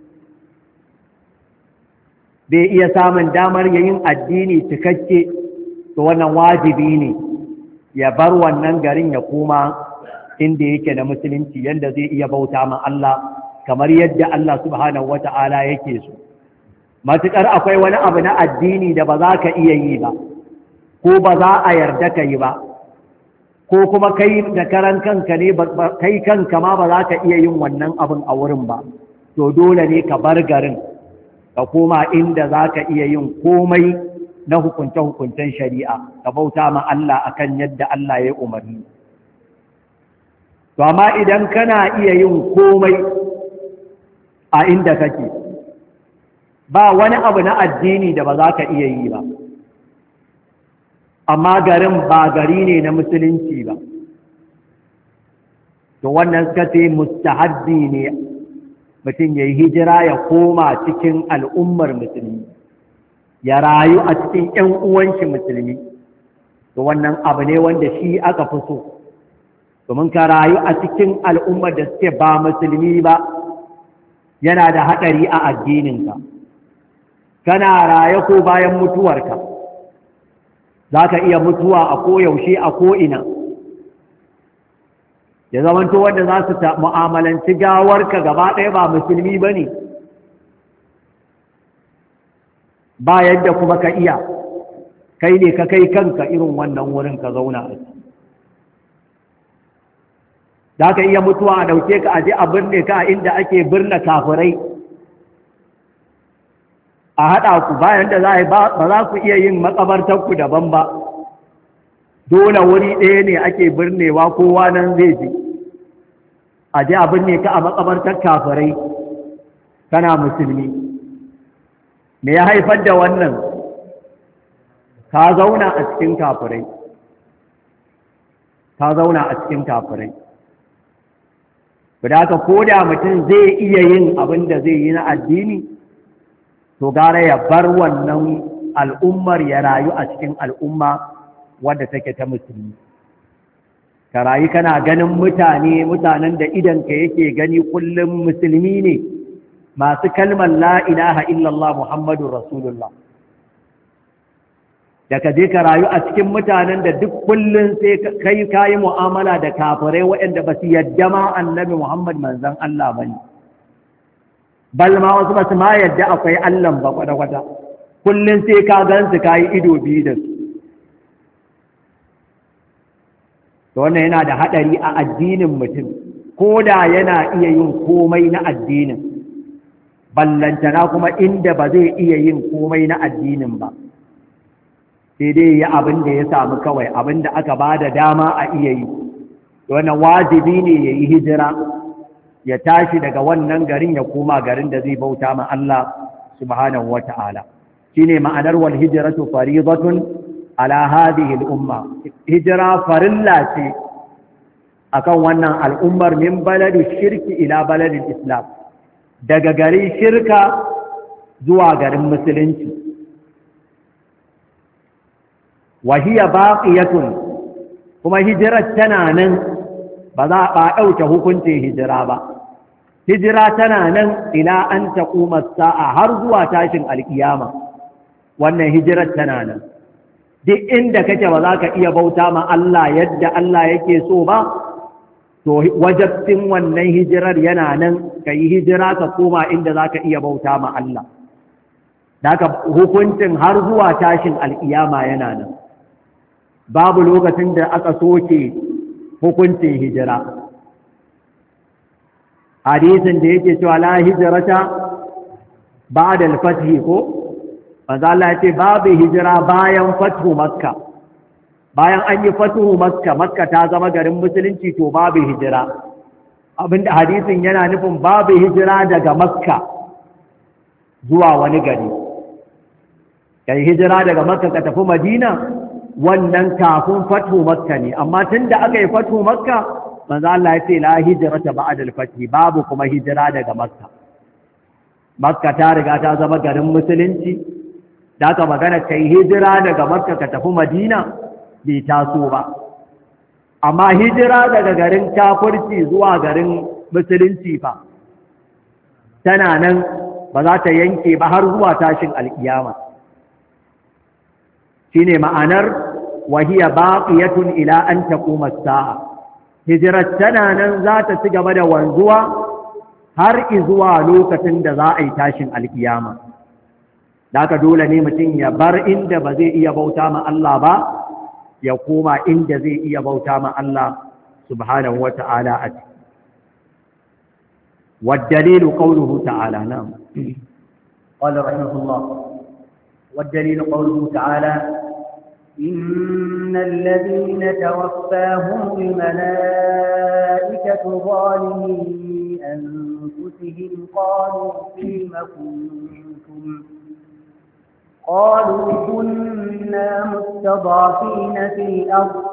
bai iya samun damar yin addini cikakke to wannan wajibi ne ya bar wannan garin ya koma inda yake da musulunci yanda zai iya bauta ma Allah kamar yadda Allah subhanahu wata'ala yake so matuƙar akwai wani abu na addini da ba za ka iya yi ba ko ba za a yarda ka yi ba ko kuma kai da karan kanka ne kai kanka ma ba za ka iya yin wannan abin a wurin ba to dole ne ka bar garin ka koma inda za ka iya yin komai na hukunce-hukuncen shari'a ka bauta ma Allah akan yadda Allah ya umarni to amma idan kana iya yin komai a inda kake ba wani abu na addini da ba za ka iya yi ba, amma garin ba gari ne na musulunci ba, to wannan suka ce mustahabbi ne mutum ya yi hijira ya koma cikin al'ummar musulmi, ya rayu a cikin ‘yan uwanshi musulmi, to wannan abu ne wanda shi aka fi so, domin ka rayu a cikin al'ummar da suke ba musulmi ba yana da haɗari a addininka. Kana raye ko bayan mutuwarka za ka iya mutuwa a koyaushe a ko'ina, ya zamanto wanda za su mu'amalanci gawarka gaba ɗaya ba musulmi ba ne, ba yadda kuma ka iya, kai ne ka kai kanka irin wannan wurin ka zauna a ciki. Za ka iya mutuwa a ɗauke ka aje a birne ka a inda ake birne kafirai, a haɗa ku bayan da za a yi ba za ku iya yin makabartarku daban ba, dole wuri ɗaya ne ake birnewa kowa nan zai je, a je a birne ka a makabartar kafirai kana musulmi. Me ya haifar da wannan? Ka zauna a cikin kafirai, ka zauna a cikin kafirai. Da haka ko da mutum zai iya yin abin da zai yi na addini, to gara ya bar wannan al'ummar ya rayu a cikin al'umma wadda take ta musulmi. Ka rayu kana ganin mutane mutanen da idanka yake gani kullum musulmi ne masu kalmar la ilaha illallah Muhammadun Rasulullah. Da ka je ka rayu a cikin mutanen da duk kullum sai kai kayi mu'amala da kafirai waɗanda ba su yadda ma annabi Muhammad manzon Allah ba ne. Bal ma wasu ba su ma yadda akwai Allah ba kwata-kwata. Kullum sai ka gan su kayi ido biyu da su. To wannan yana da haɗari a addinin mutum, ko da yana iya yin komai na addinin, ballantana kuma inda ba zai iya yin komai na addinin ba. Sai dai ya abin da ya samu kawai, abin da aka ba da dama a iya yi. Wannan wajibi ne ya yi hijira, ya tashi daga wannan garin ya koma garin da zai bauta ma Allah subhanahu wa ta'ala. Shi ne ma'anar wal hijiratu faridatun ala hadhihi al'umma. Hijira farilla ce akan wannan al'ummar min baladi shirki ila baladin islam, daga garin shirka zuwa garin musulunci. Wahiya baqiyatun, kuma hijirar tana nan, ba za a ɗauke hukuncin hijira ba. Hijira tana nan ila an taquma sa'a, har zuwa tashin alkiyama. Wannan hijirar tana nan. Duk inda kake ba za ka iya bauta ma Allah yadda Allah yake so ba, to wajabtin wannan hijirar yana nan, ka yi hijira ka koma inda za ka iya bauta ma Allah. Daga hukuncin har zuwa tashin alkiyama yana nan. Babu lokacin da aka soke hukuncin hijira. Hadisin da yake cewa la hijrata ba'da al-fath ko manzo Allah ya ce babu hijira bayan fathu Makka. Bayan an yi fathu Makka, Makka ta zama garin musulunci, to babu hijira. Abinda hadisin yana nufin babu hijira daga Makka zuwa wani gari. Kai hijira daga Makka ka tafi Madina, wannan kafin fathu Makka ne, amma tunda aka yi fathu Makka, manzo Allah ya ce la hijrata ba'da al-fath, babu kuma hijira daga Makka. Makka ta riga ta zama garin musulunci, da aka magana kai hijira daga Makka ka tafi Madina bai taso ba. Amma hijira daga garin kafirci zuwa garin musulunci fa tana nan, ba za ta yanke ba har zuwa tashin alkiyama. Shine ma'anar wahiya baqiyatun ila an taquma as-sa'a. Hijirar tana nan za ta ci gaba da wanzuwa har zuwa lokacin da za a yi tashin alkiyama. Daka dole ne mutum ya bar inda ba zai iya bauta ma Allah ba, ya koma inda zai iya bauta ma Allah subhanahu wa ta'ala a ciki. والدليل قوله تعالى. نعم. قال رحمه الله: والدليل قوله تعالى: إن الذين توفاهم الملائكة ظالمي أنفسهم قالوا فيم كنتم قالوا كنا مستضعفين في الأرض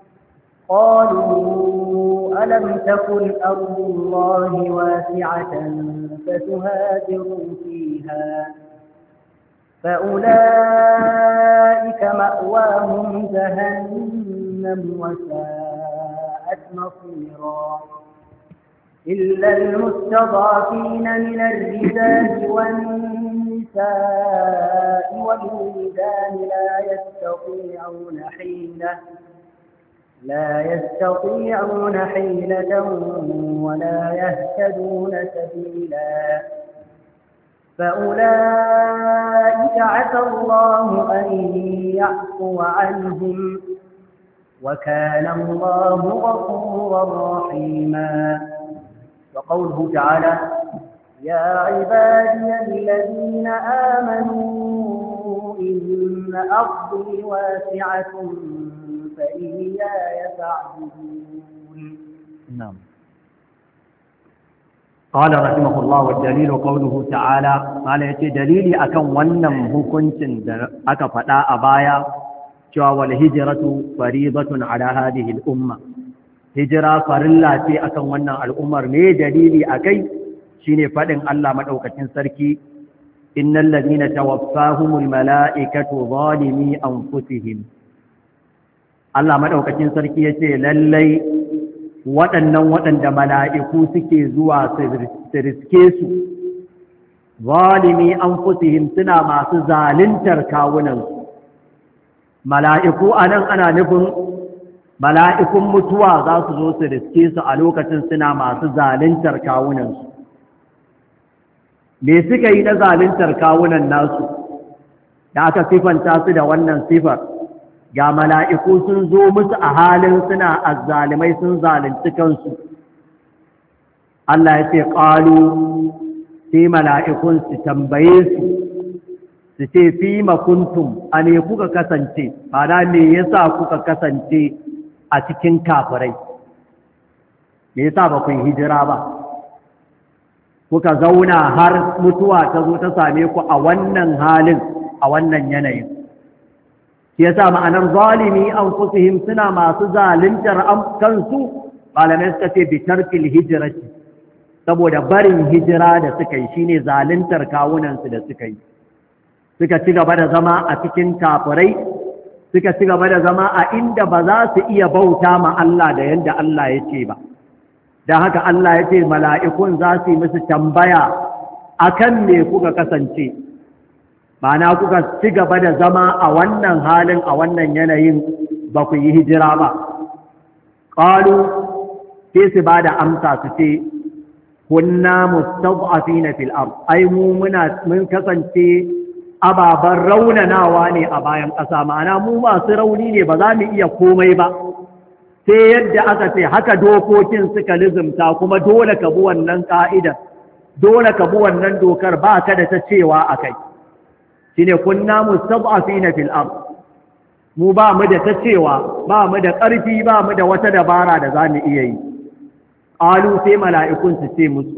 قالوا ألم تكن أرض الله واسعة فتهاجروا فيها فأولئك مأواهم جهنم وساءت مصيرا إلا المستضعفين من الرجال والنساء والولدان لا يستطيعون حيلة لا يستطيعون حيلة ولا يهتدون سبيلا فأولئك عسى الله أن يعفو عنهم وكان الله غفورا رحيما. وقوله تعالى يا عبادي الذين آمنوا إن أرضي واسعة فإياي فاعبدون. نعم. قال رحمه الله والدليل قوله تعالى قال يتي دليلي akan wannan hukuncin da aka faɗa a baya cewa wal hijratu fariidatun ala hadhihi al umma, hijira farilla ce akan wannan al'ummar. ne dalili akai shine faɗin Allah madaukakin sarki innal ladina tawaffahumul malaikatu zalimi anfusihim. Allah madaukakin sarki yace lallai waɗannan waɗanda mala'iku suke zuwa su riske su zalimi anfusihim suna masu zalintar kawunansu. mala'iku anan ana nufin mala'ikun mutuwa za su zo su riske su a lokacin suna masu zalintar kawunansu. me suka yi na zalintar kawunan nasu da aka sifanta su da wannan sifar? ga mala'iku sun zo musu a halin suna azzalimai sun zalunci kansu. Allah ya ce ƙalu sai mala'ikun su tambaye su su ce fi makuntum a ne kuka kasance, ba me yasa kuka kasance a cikin kafirai, me yasa ba ku yi hijira ba kuka zauna har mutuwa ta zo ta same ku a wannan halin a wannan yanayin. yasa ma'anar zalimi anfusihim suna masu zaluntar kansu, malamai suka ce bi tarkil hijrati, saboda barin hijira da suka yi shine zaluntar kawunansu da suka yi. suka ci gaba da zama a cikin kafirai, suka ci gaba da zama a inda ba za su iya bauta ma Allah da yadda Allah ya ce ba. don haka Allah ya ce mala'ikun za su yi musu tambaya akan me kuka kasance, ma'ana kuka ci gaba da zama a wannan halin a wannan yanayin ba ku yi hijira ba. ƙalu sai su ba da amsa su ce kunna mustad'afina fil ard, ai mu muna mun kasance ababan raunanawa ne a bayan ƙasa, ma'ana mu masu rauni ne ba za mu iya komai ba sai yadda aka ce haka dokokin suka lizumta, kuma dole ka bi wannan ka'idar, dole ka bi wannan dokar, ba ka da ta cewa akai. shine kunna mustad'afina fil ard, mu ba mu da ta cewa, ba mu da ƙarfi, ba mu da wata dabara da za mu iya yi. qalu sai mala'ikun su ce musu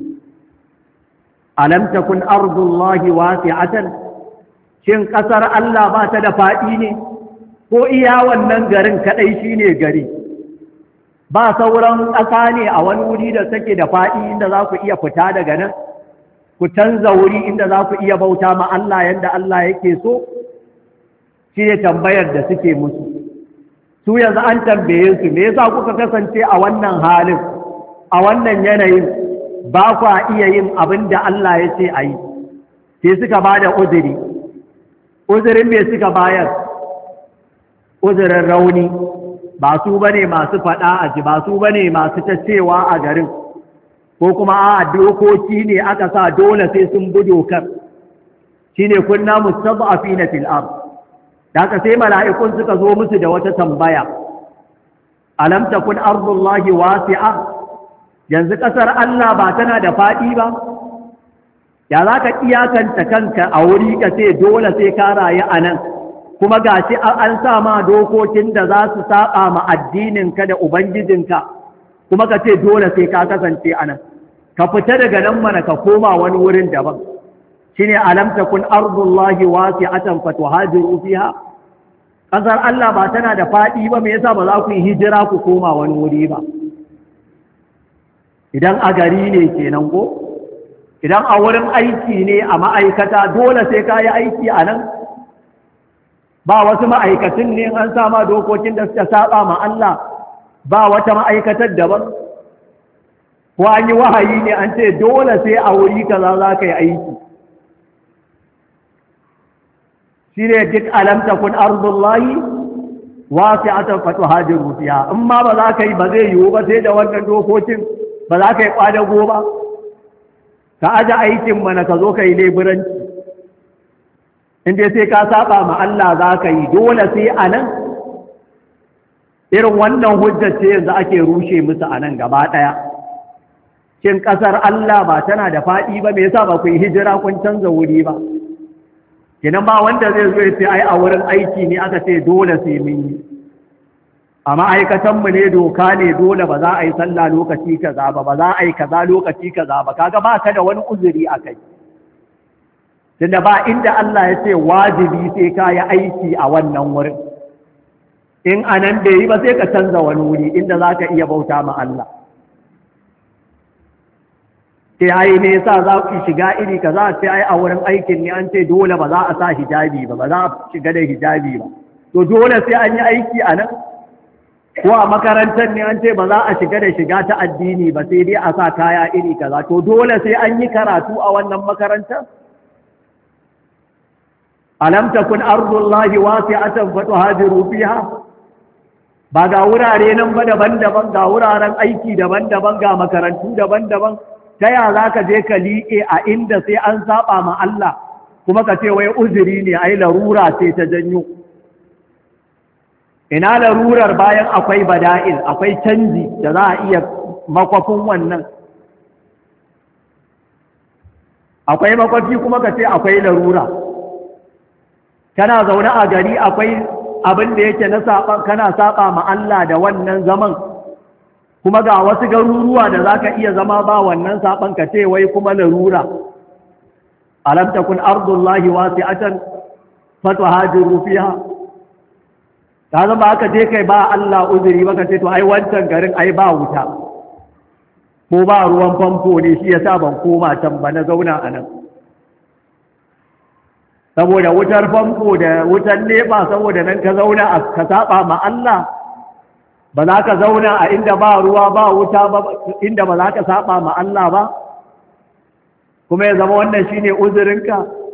alam takun ardullahi wasi'atan, shin ƙasar Allah ba ta da faɗi ne, ko iya wannan garin kaɗai shine gari, ba sauran ƙasa ne a wani wuri da take da faɗi inda za ku iya fita daga nan ku canza wuri inda za ku iya bauta ma Allah yadda Allah yake so? shi ne tambayar da suke musu. su yanzu an tambaye su me yasa kuka kasance a wannan halin a wannan yanayin ba ku iya yin abin da Allah ya ce a yi? sai suka ba da uzuri. uzurin me suka bayar? uzurin rauni, ba su bane masu faɗa a ji, ba su bane masu ta cewa a garin, ko kuma a dokoki ne aka sa dole sai sun bi dokar. shine kunna mustad'afina fil ard. da haka sai mala'ikun suka zo musu da wata tambaya, alam takun ardullahi wasi'a, yanzu ƙasar Allah ba tana da faɗi ba? ya za ka iyakanta kanka a wuri ka ce dole sai ka rayu a nan kuma gashi an sa ma dokokin da za su saba ma addininka da ubangijinka, kuma ka ce dole sai ka kasance anan. Ka fita daga nan mana ka koma wani wurin daban. Shine alam takun ardullahi wasi'atan fatuhajiru fiha. Kasar Allah ba tana da fadi ba, me yasa ba za ku yi hijira ku koma wani wuri ba? Idan a gari ne kenan ko? Idan a wurin aiki ne a ma'aikata dole sai ka yi aiki a nan? Ba wasu ma'aikatun ne an sama dokokin da suka saba ma Allah, ba wata ma'aikatar daban? Ko an yi wahayi ne an ce dole sai a wuri kaza za ka yi aiki? Shi ne duk alam takun ardullahi wasi'atan fatuhajiru fiha. In ma ba za ka yi ba zai yiwu ba sai da wannan dokokin, ba za ka yi kwadago ba, ka aje aikin mana ka zo ka yi leburanci. Inda sai ka saba ma Allah za ka yi dole sai a nan. Irin wannan hujjar ce yanzu ake rushe musu a nan gaba ɗaya. Shin ƙasar Allah ba tana da faɗi ba, me yasa ba ku yi hijira kun canza wuri ba? Kinan ba wanda zai zo ya ce ai a wurin aiki ne aka ce dole sai mun yi. A ma'aikatanmu ne doka ne dole ba za a yi sallah lokaci kaza ba, ba za a yi kaza lokaci kaza ba, kaga ba ka da wani uzuri a kai. Tunda ba inda Allah ya ce wajibi sai ka yi aiki a wannan wurin. In anan bai yi ba sai ka canza wani wuri inda za ka iya bauta ma Allah. Sai ai me yasa za ku shiga iri kaza sai ai a wurin aikin ne an ce dole ba za a sa hijabi ba, ba za a shiga da hijabi ba. To dole sai an yi aiki a nan? Ko a makarantar ne an ce ba za a shiga da shiga ta addini ba sai dai a sa kaya iri kaza, to dole sai an yi karatu a wannan makarantar? Alam takun ardullahi wasi'atan fatuhajiru fiha. Ba ga wurare nan ba daban-daban, ga wuraren aiki daban-daban, ga makarantu daban-daban. Ta ya za ka je ka liƙe a inda sai an saba ma Allah kuma ka ce wai uzuri ne, ai larura ce ta janyo? Ina larurar bayan akwai bada'il, akwai canji da za a iya makwafin wannan? Akwai makwafi kuma ka ce akwai larura. Kana zaune a gari akwai abin da yake na saba, kana saba ma Allah da wannan zaman, kuma ga wasu garuruwa da za ka iya zama ba wannan saban ka ce wai kuma larura. Alam takun ardullahi wasi'atan fatuhajiru fiha. Ta zama aka je kai ba Allah uzuri ba ka ce to ai wancan garin ai ba wuta ko ba ruwan famfo ne shi yasa ban koma can ba na zauna a nan. Saboda wutar famfo da wutar nefa, saboda nan ka zauna ka saba ma Allah, ba za ka zauna a inda ba ruwa ba wuta ba, inda ba za ka saba ma Allah ba, kuma ya zama wannan shine uzurinka?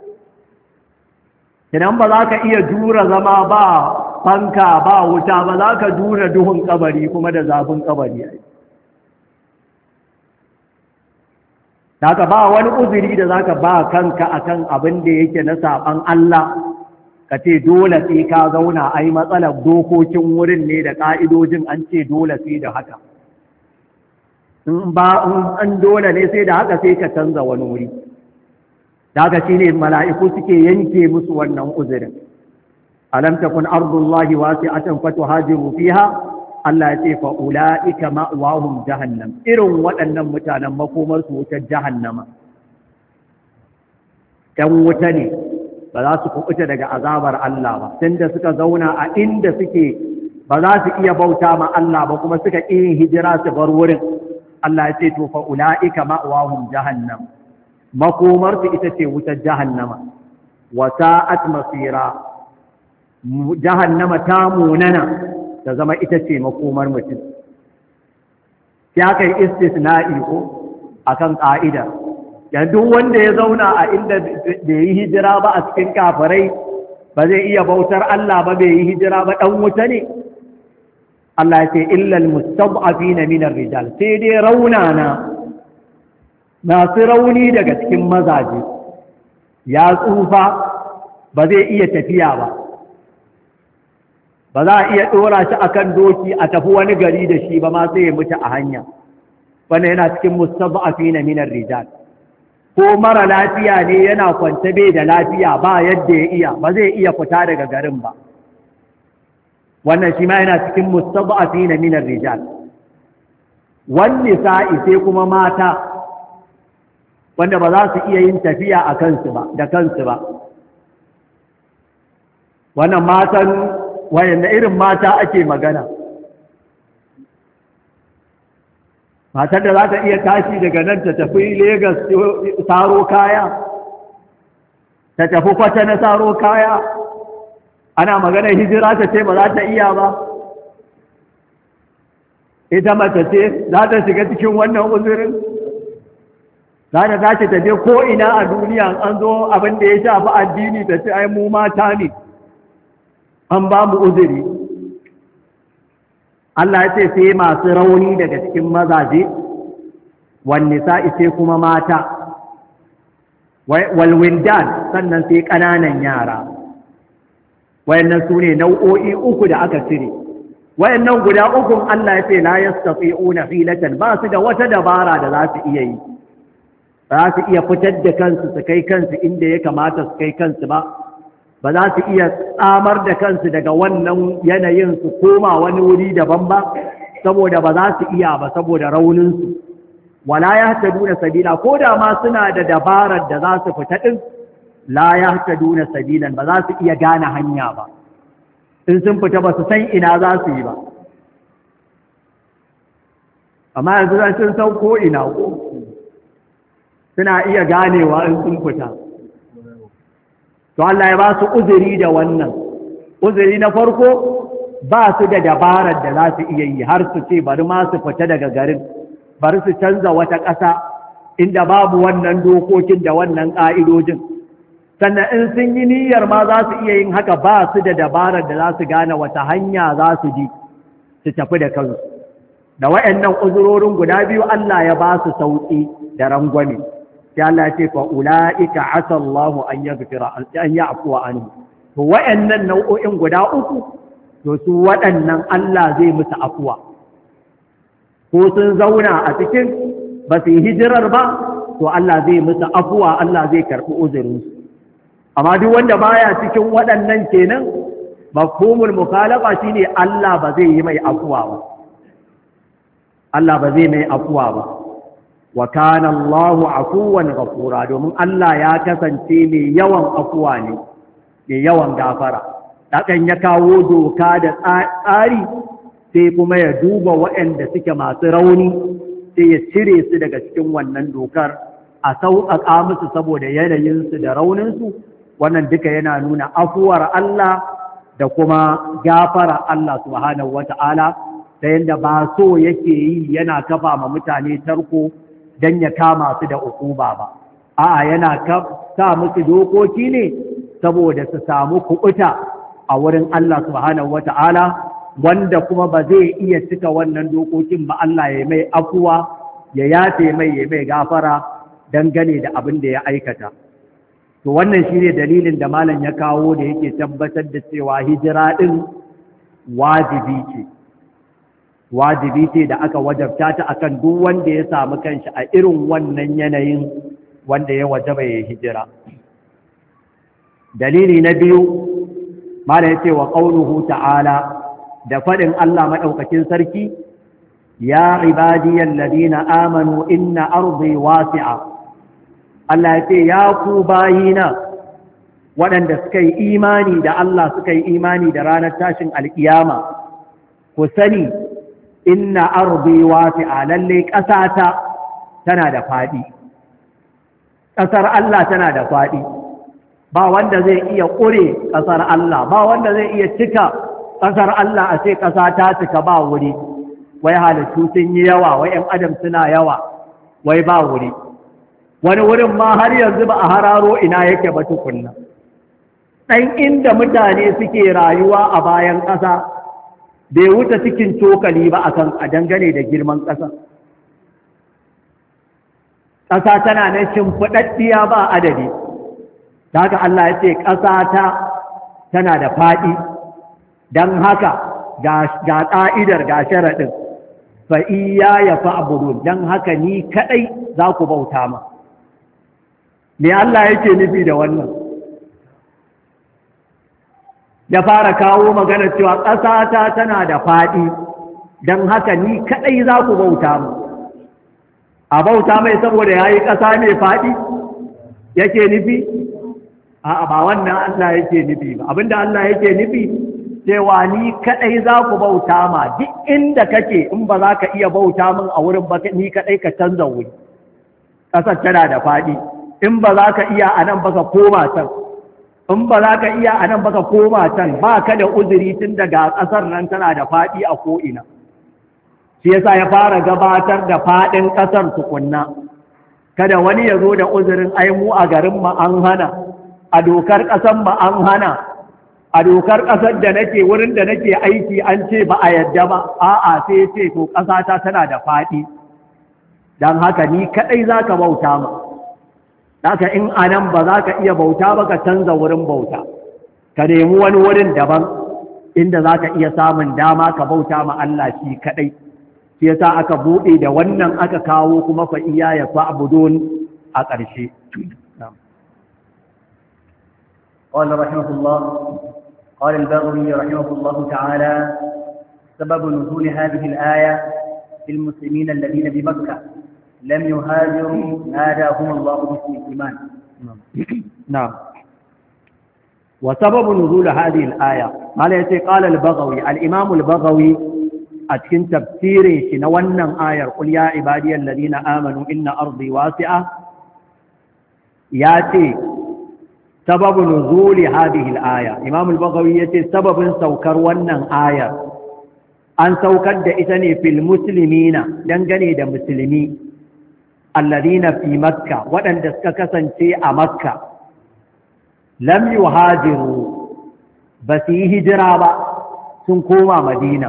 Idan ba za ka iya jura zama ba fanka ba wuta ba, za ka jura duhun kabari kuma da zafin kabari. Daga ba wani uzuri da za ka ba kanka akan abin da yake na saɓan Allah, ka ce dole sai ka zauna, ai matsalar dokokin wurin ne da ƙa'idojin an ce dole sai da haka. In ba an dole ne sai da haka sai ka canza wani wuri. Daga shi ne mala'iku suke yanke musu wannan uzurin. Alam takun ardullahi wasi'atan fatuhajiru fiha. Allah ya ce fa ula'ika ma'wahum jahannam. Irin waɗannan mutanen makomar su wutar jahannama. ‘Yan wuta ne, ba za su kuɓuta daga azabar Allah ba, tunda suka zauna a inda suke ba za su iya bauta ma Allah ba kuma suka ƙi yin hijira su bar wurin. Allah ya ce to fa ula'ika ma'wahum jahannam. Makomar su ita ce wutar jahannama. Wa sa'at masira. Jahannama ta munana ta zama ita ce makomar mutum. Sai aka yi istisna'i ko akan ƙa'ida. Yanzu wanda ya zauna a inda bai yi hijira ba a cikin kafirai, ba zai iya bautar Allah ba, bai yi hijira ba, ɗan wuta ne? Allah ya ce illal mustad'afina minar rijal, sai dai raunana masu rauni daga cikin mazaje, ya tsufa ba zai iya tafiya ba, ba za a iya ɗora shi akan doki a tafi wani gari da shi ba ma sai ya mutu a hanya. Wannan yana cikin mustad'afina minar rijal. ko mara lafiya ne yana kwance bai da lafiya ba yadda ya iya ba zai iya fita daga garin ba, wannan shi ma yana cikin mustad'afina min ar-rijal. wan nisa'i sai kuma mata wanda ba za su iya yin tafiya a kansu ba da kansu ba, wannan matan wayanda irin mata ake magana, matar da za ta iya tashi daga nan ta tafi Legas saro kaya, ta tafi Kwata na saro kaya, ana magana hijira ta ce ba za ta iya ba, ita mace ce za ta shiga cikin wannan uzurin, za ta tashi ta je ko ina a duniya an zo abin da ya shafi addini ta ce ai mu mata ne an ba mu uzuri. Allah ya ce sai masu rauni daga cikin mazaje, wan nisa'i sai kuma mata, wal wildan sannan sai ƙananan yara. Wayannan su ne nau'o'i uku da aka cire. Wayannan guda ukun Allah ya ce la yastati'una hilatan, ba su da wata dabara da za su iya yi, ba su iya fitar da kansu su kai kansu inda ya kamata su kai kansu ba, ba za su iya tsamar da kansu daga wannan yanayin su koma wani wuri daban ba, saboda ba za su iya ba saboda rauninsu. Wala yahtaduna sabila, ko da ma suna da dabarar da za su fita din, la yahtaduna sabilan, ba za su iya gane hanya ba, in sun fita ba su san ina za su yi ba. Amma yanzu zan sun san ko ina ko suna iya ganewa in sun fita. To Allah ya ba su uzuri da wannan. Uzuri na farko, ba su da dabarar da za su iya yi har su ce bari ma su fita daga garin, bari su canza wata ƙasa inda babu wannan dokokin da wannan ƙa'idojin. Sannan in sun yi niyyar ma za su iya yin haka, ba su da dabarar da za su gane wata hanya za su ji su tafi da kansu. Da waɗannan uzurorin guda biyu Allah ya ba su sauƙi da rangwame. Sai Allah ya ce fa ula'ika asa Allahu an yaghfira an ya'fuwa anhu. To waɗannan nau'o'in guda uku, to su waɗannan Allah zai musu afuwa. Ko sun zauna a cikin ba su yi hijirar ba, to Allah zai musu afuwa, Allah zai karɓi uzurinsu. Amma duk wanda baya cikin waɗannan kenan, mafhumul mukhalafa shine Allah ba zai yi mai afuwa ba. Allah ba zai mai afuwa ba. Wa kana Allahu afuwan ghafura, domin Allah ya kasance mai yawan afuwa ne, mai yawan gafara. Dakan ya kawo doka da tsari, sai kuma ya duba waɗanda suke masu rauni, sai ya cire su daga cikin wannan dokar, a sauƙaƙa musu saboda yanayinsu da rauninsu. Wannan duka yana nuna afuwar Allah da kuma gafara Allah subhanahu wata'ala, ta yadda ba so yake yi yana kafa ma mutane tarko don ya kama su da ukuba ba. A'a, yana sa musu dokoki ne saboda su samu kuɓuta a wurin Allah subhanahu wata'ala, wanda kuma ba zai iya cika wannan dokokin ba, Allah ya mai afuwa, ya yafe mai, ya mai gafara dangane da abin da ya aikata. To wannan shi ne dalilin da malam ya kawo da yake tabbatar da cewa hijira ɗin wajibi ce. Wajibi ce da aka wajabta ta akan duk wanda ya samu kanshi a irin wannan yanayin wanda ya wajaba ya hijira. Dalili na biyu, malam ya ce wa qauluhu ta'ala, da faɗin Allah maɗaukakin sarki, ya ibadiyal ladina amanu inna ardi wasi'a. Allah ya ce, ya ku bayina waɗanda suka yi imani da Allah, suka yi imani da ranar tashin alƙiyama, ku sani inna ardi wasi'a, lalle ƙasata tana da faɗi. Ƙasar Allah tana da faɗi, ba wanda zai iya ƙure ƙasar Allah, ba wanda zai iya cika ƙasar Allah a ce ƙasa ta cika ba wuri, wai halittu sun yi yawa, wai ‘yan adam suna yawa, wai ba wuri. Wani wurin ma har yanzu ba a hararo ina yake ba tukunna. Ɗan inda mutane suke rayuwa a bayan ƙasa bai wuce cikin cokali ba akan a dangane da girman ƙasa. Ƙasa tana nan shimfiɗaɗɗiya ba adadi. Ta haka Allah ya ce ƙasa ta tana da faɗi, don haka ga ƙa'idar ga sharaɗin, fa iya ya fa'budun, don haka ni kaɗai za ku bauta ma. me Allah yake nufi da wannan? Ya fara kawo magana cewa ƙasata tana da faɗi, don haka ni kaɗai za ku bauta mu. A bauta mai saboda ya yi ƙasa mai faɗi yake nufi? A'a, ba wannan Allah yake nufi ba. Abinda Allah yake nufi cewa ni kaɗai za ku bauta ma, duk inda kake in ba za ka iya bauta min a wurin ba, ni kaɗai ka canza wuri. Ƙasar tana da faɗi, in ba za ka iya a nan ba ka koma can. In ba za ka iya a nan baka koma can, ba ka da uzuri tun daga ƙasar nan tana da faɗi a ko'ina. Shi yasa ya fara gabatar da faɗin ƙasar tukunna. Kada wani ya zo da uzurin ai mu a garin mu an hana, a dokar ƙasar mu an hana, a dokar ƙasar da nake wurin da nake aiki an ce ba a yadda ba, a'a sai ce to ƙasata tana da faɗi. Don haka ni kaɗai za ka bauta ma. Haka in anan ba za ka iya bauta ba ka canza wurin bauta, ka nemi wani wurin daban inda za ka iya samun dama ka bauta ma Allah shi kaɗai. Shi yasa aka buɗe da wannan aka kawo kuma fa iya ya fa'budun a ƙarshe. قال رحمه الله قال البغوي رحمه الله تعالى سبب نزول هذه الآية في المسلمين الذين بمكة لم يهاجروا ناداهم الله باسم الإيمان. نعم. وسبب نزول هذه الآية ما التي قال البغوي الإمام البغوي أتكن تفسيره شنوانا آية قل يا عبادي الذين آمنوا إن أرضي واسعة ياتي سبب نزول هذه الآية. إمام البغوي ياتي سبب سوكر ونن آية أن سوكر إثني في المسلمين دنجني دا مسلمين alladhina fi makka waɗanda suka kasance a makka lam yuhajiru ba su yi hijira ba sun koma madina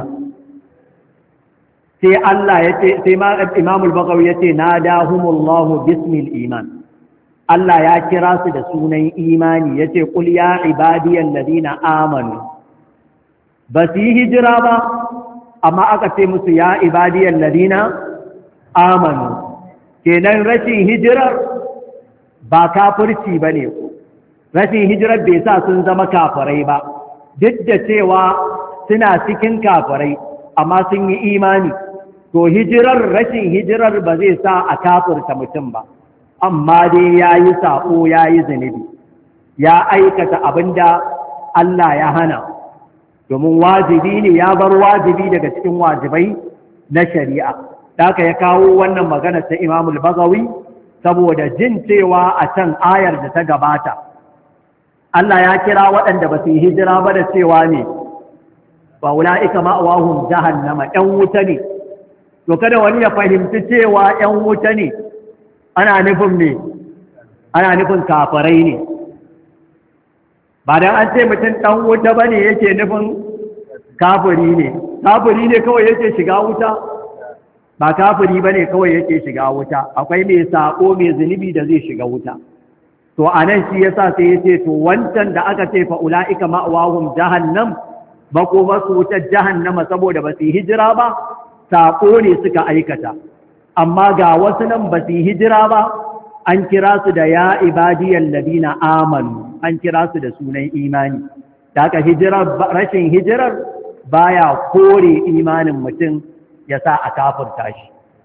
sai Allah ya ce sai Imam al-Baghawi ya ce nadahumullahu bismil iman Allah ya kira su da sunan imani yace qul ya ibadiyal ladina amanu ba su yi hijira ba amma aka ce musu ya ibadiyal ladina amanu kenan rashin hijirar ba kafirci ba ne, rashin hijirar bai sa sun zama kafirai ba, duk da cewa suna cikin kafirai amma sun yi imani, to hijirar rashin hijirar ba zai sa a kafirta mutum ba, amma dai ya yi saƙo ya yi zunubi, ya aikata abin da Allah ya hana, domin wajibi ne ya bar wajibi daga cikin wajibai na shari'a. Daka ya kawo wannan magana ta Imam al-Baghawi saboda jin cewa a can ayar da ta gabata Allah ya kira waɗanda ba su yi hijira ba da cewa ne fa ulaika ma'awahum jahannama ɗan wuta ne. To kada wani ya fahimci cewa ɗan wuta ne ana nufin me ana nufin kafirai ne, ba dan an ce mutum ɗan wuta bane yake nufin kafiri ne. Kafiri ne kawai yake shiga wuta, ba kafiri ba ne kawai yake shiga wuta, akwai mai saƙo mai zunubi da zai shiga wuta. To a nan shi yasa sai ya ce to wancan da aka ce fa'ula'ika ma'awahum jahannam ba ko ba su wutar jahannama saboda ba su yi hijira ba, saƙo ne suka aikata. Amma ga wasu nan ba su yi hijira ba, an kira su da ya ibadiyal ladina amanu, an kira su da sunan imani. Da haka hijirar rashin hijirar baya kore imanin mutum ya sa a kafirta shi.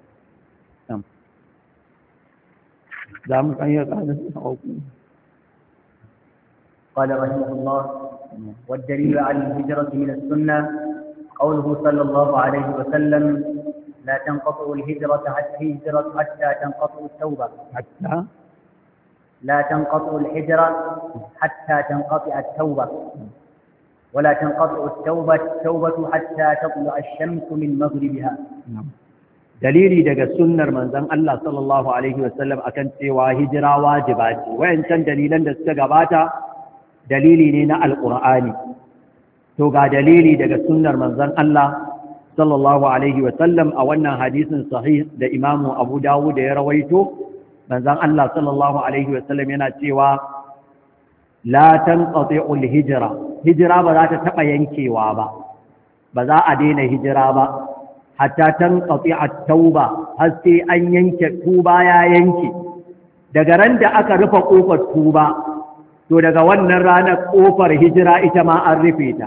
قال رحمه الله والدليل على الهجرة من السنة قوله صلى الله عليه وسلم لا تنقطع الهجرة حتى الهجرة حتى تنقطع التوبة حتى لا تنقطع الهجرة حتى تنقطع التوبة ولا تنقطع التوبة التوبة حتى تطلع الشمس من مغربها. dalili daga sunnar manzon Allah sallallahu alaihi wasallam akan cewa hijira wajiba ce. Wayancan dalilan da suka gabata dalili ne na alqur'ani, to ga dalili daga sunnar manzon Allah sallallahu alaihi wasallam a wannan hadisin sahih da Imam Abu Dawud da ya rawaito. Manzon Allah sallallahu alaihi wasallam yana cewa la tanqati'u al-hijra, hijira ba za ta taba yankewa ba, ba za a daina hijira ba hatta tanqati at-tauba, har sai an yanke tuba ya yanke, daga ran da aka rufe ƙofar tuba to daga wannan ranar ƙofar hijira ita ma an rufe ta.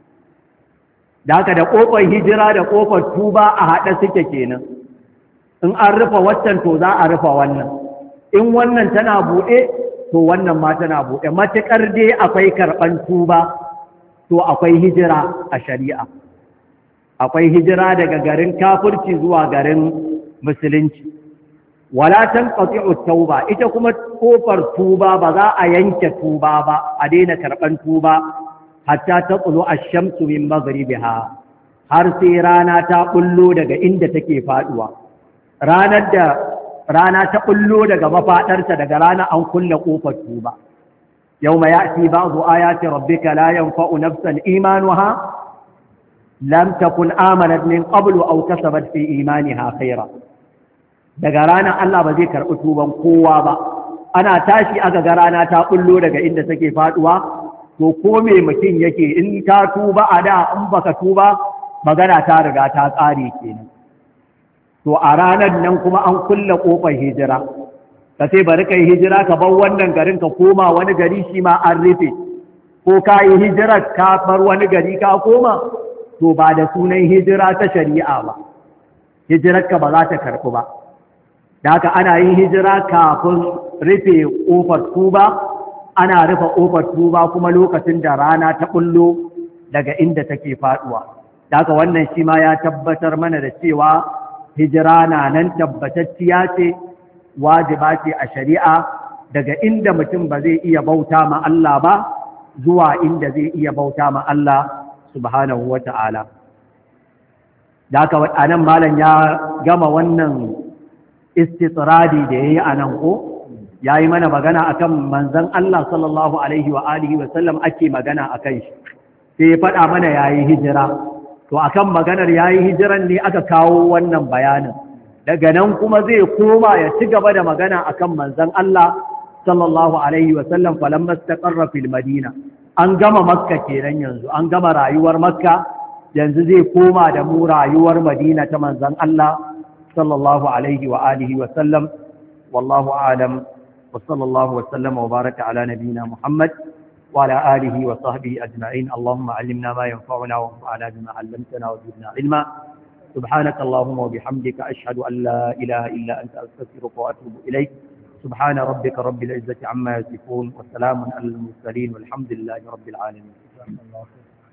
Da haka da ƙofar hijira da ƙofar tuba a haɗe suke kenan. In an rufe waccan to za a rufe wannan, in wannan tana buɗe to wannan ma tana buɗe, matuƙar dai akwai karɓan tuba to akwai hijira a shari'a, akwai hijira daga garin kafirci zuwa garin musulunci. Wala tanqati'u tauba, ita kuma kofar tuba ba za a yanke tuba ba, a daina karɓan tuba hatta taqulu ash-shamsu min maghribiha, har sai rana ta bullo daga inda take faduwa. Ranar da rana ta bullo daga mafaɗarta, daga rana an kulle kofar tuba. يوم يأتي بعض آيات ربك لا ينفع نفسا إيمانها لم تكن آمنت من قبل أو كسبت في إيمانها خيرا. daga ranar Allah ba zai karɓi tuban kowa ba, ana tashi aka ga rana ta bullo daga inda take faduwa, to ko me mutum yake, in ka tuba a da, in baka tuba magana ta riga ta ƙare kenan. To a ranar nan kuma an kulle ƙofar hijira, ka ce bari ka yi hijira ka bar wannan garin ka koma wani gari, shi ma an rufe. Ko ka yi hijirar ka bar wani gari ka koma, to ba da sunan hijira ta shari'a ba, hijirarka ba za ta karɓu ba. Da haka ana yin hijira kafin rufe ƙofar tuba, ana rufe ƙofar tuba kuma lokacin da rana ta ɓullo daga inda take faɗuwa. Da haka wannan shi ma ya tabbatar mana da cewa hijira na nan tabbatacciya ce, wajiba ce a shari'a, daga inda mutum ba zai iya bauta ma Allah ba zuwa inda zai iya bauta ma Allah subhanahu wa ta'ala. Da haka a nan malam ya gama wannan istitradi da ya yi a nan ko, ya yi mana magana a kan manzan Allah sallallahu Alaihi wa alihi wasallam ake magana a kan shi, sai ya faɗa mana ya yi hijira. To a kan maganar ya yi hijiran ne aka kawo wannan bayanin. Daga nan kuma zai koma ya ci gaba da magana akan manzon Allah sallallahu alaihi wasallam falamma istaqarra fil madina. An gama makka kenan yanzu, an gama rayuwar makka, yanzu zai koma da mu rayuwar madina ta manzon Allah sallallahu alaihi wa alihi wasallam. Wallahu a'lam, wa sallallahu wa sallama wa baraka ala nabiyyina Muhammad wa ala alihi wa sahbihi ajma'in. Allahumma allimna ma yanfa'una wa anfa'na bima 'allamtana wa zidna ilma. سبحانك اللهم وبحمدك أشهد أن لا إله إلا أنت أستغفرك وأتوب إليك. سبحان ربك رب العزة عما يصفون، وسلام على المرسلين، والحمد لله رب العالمين.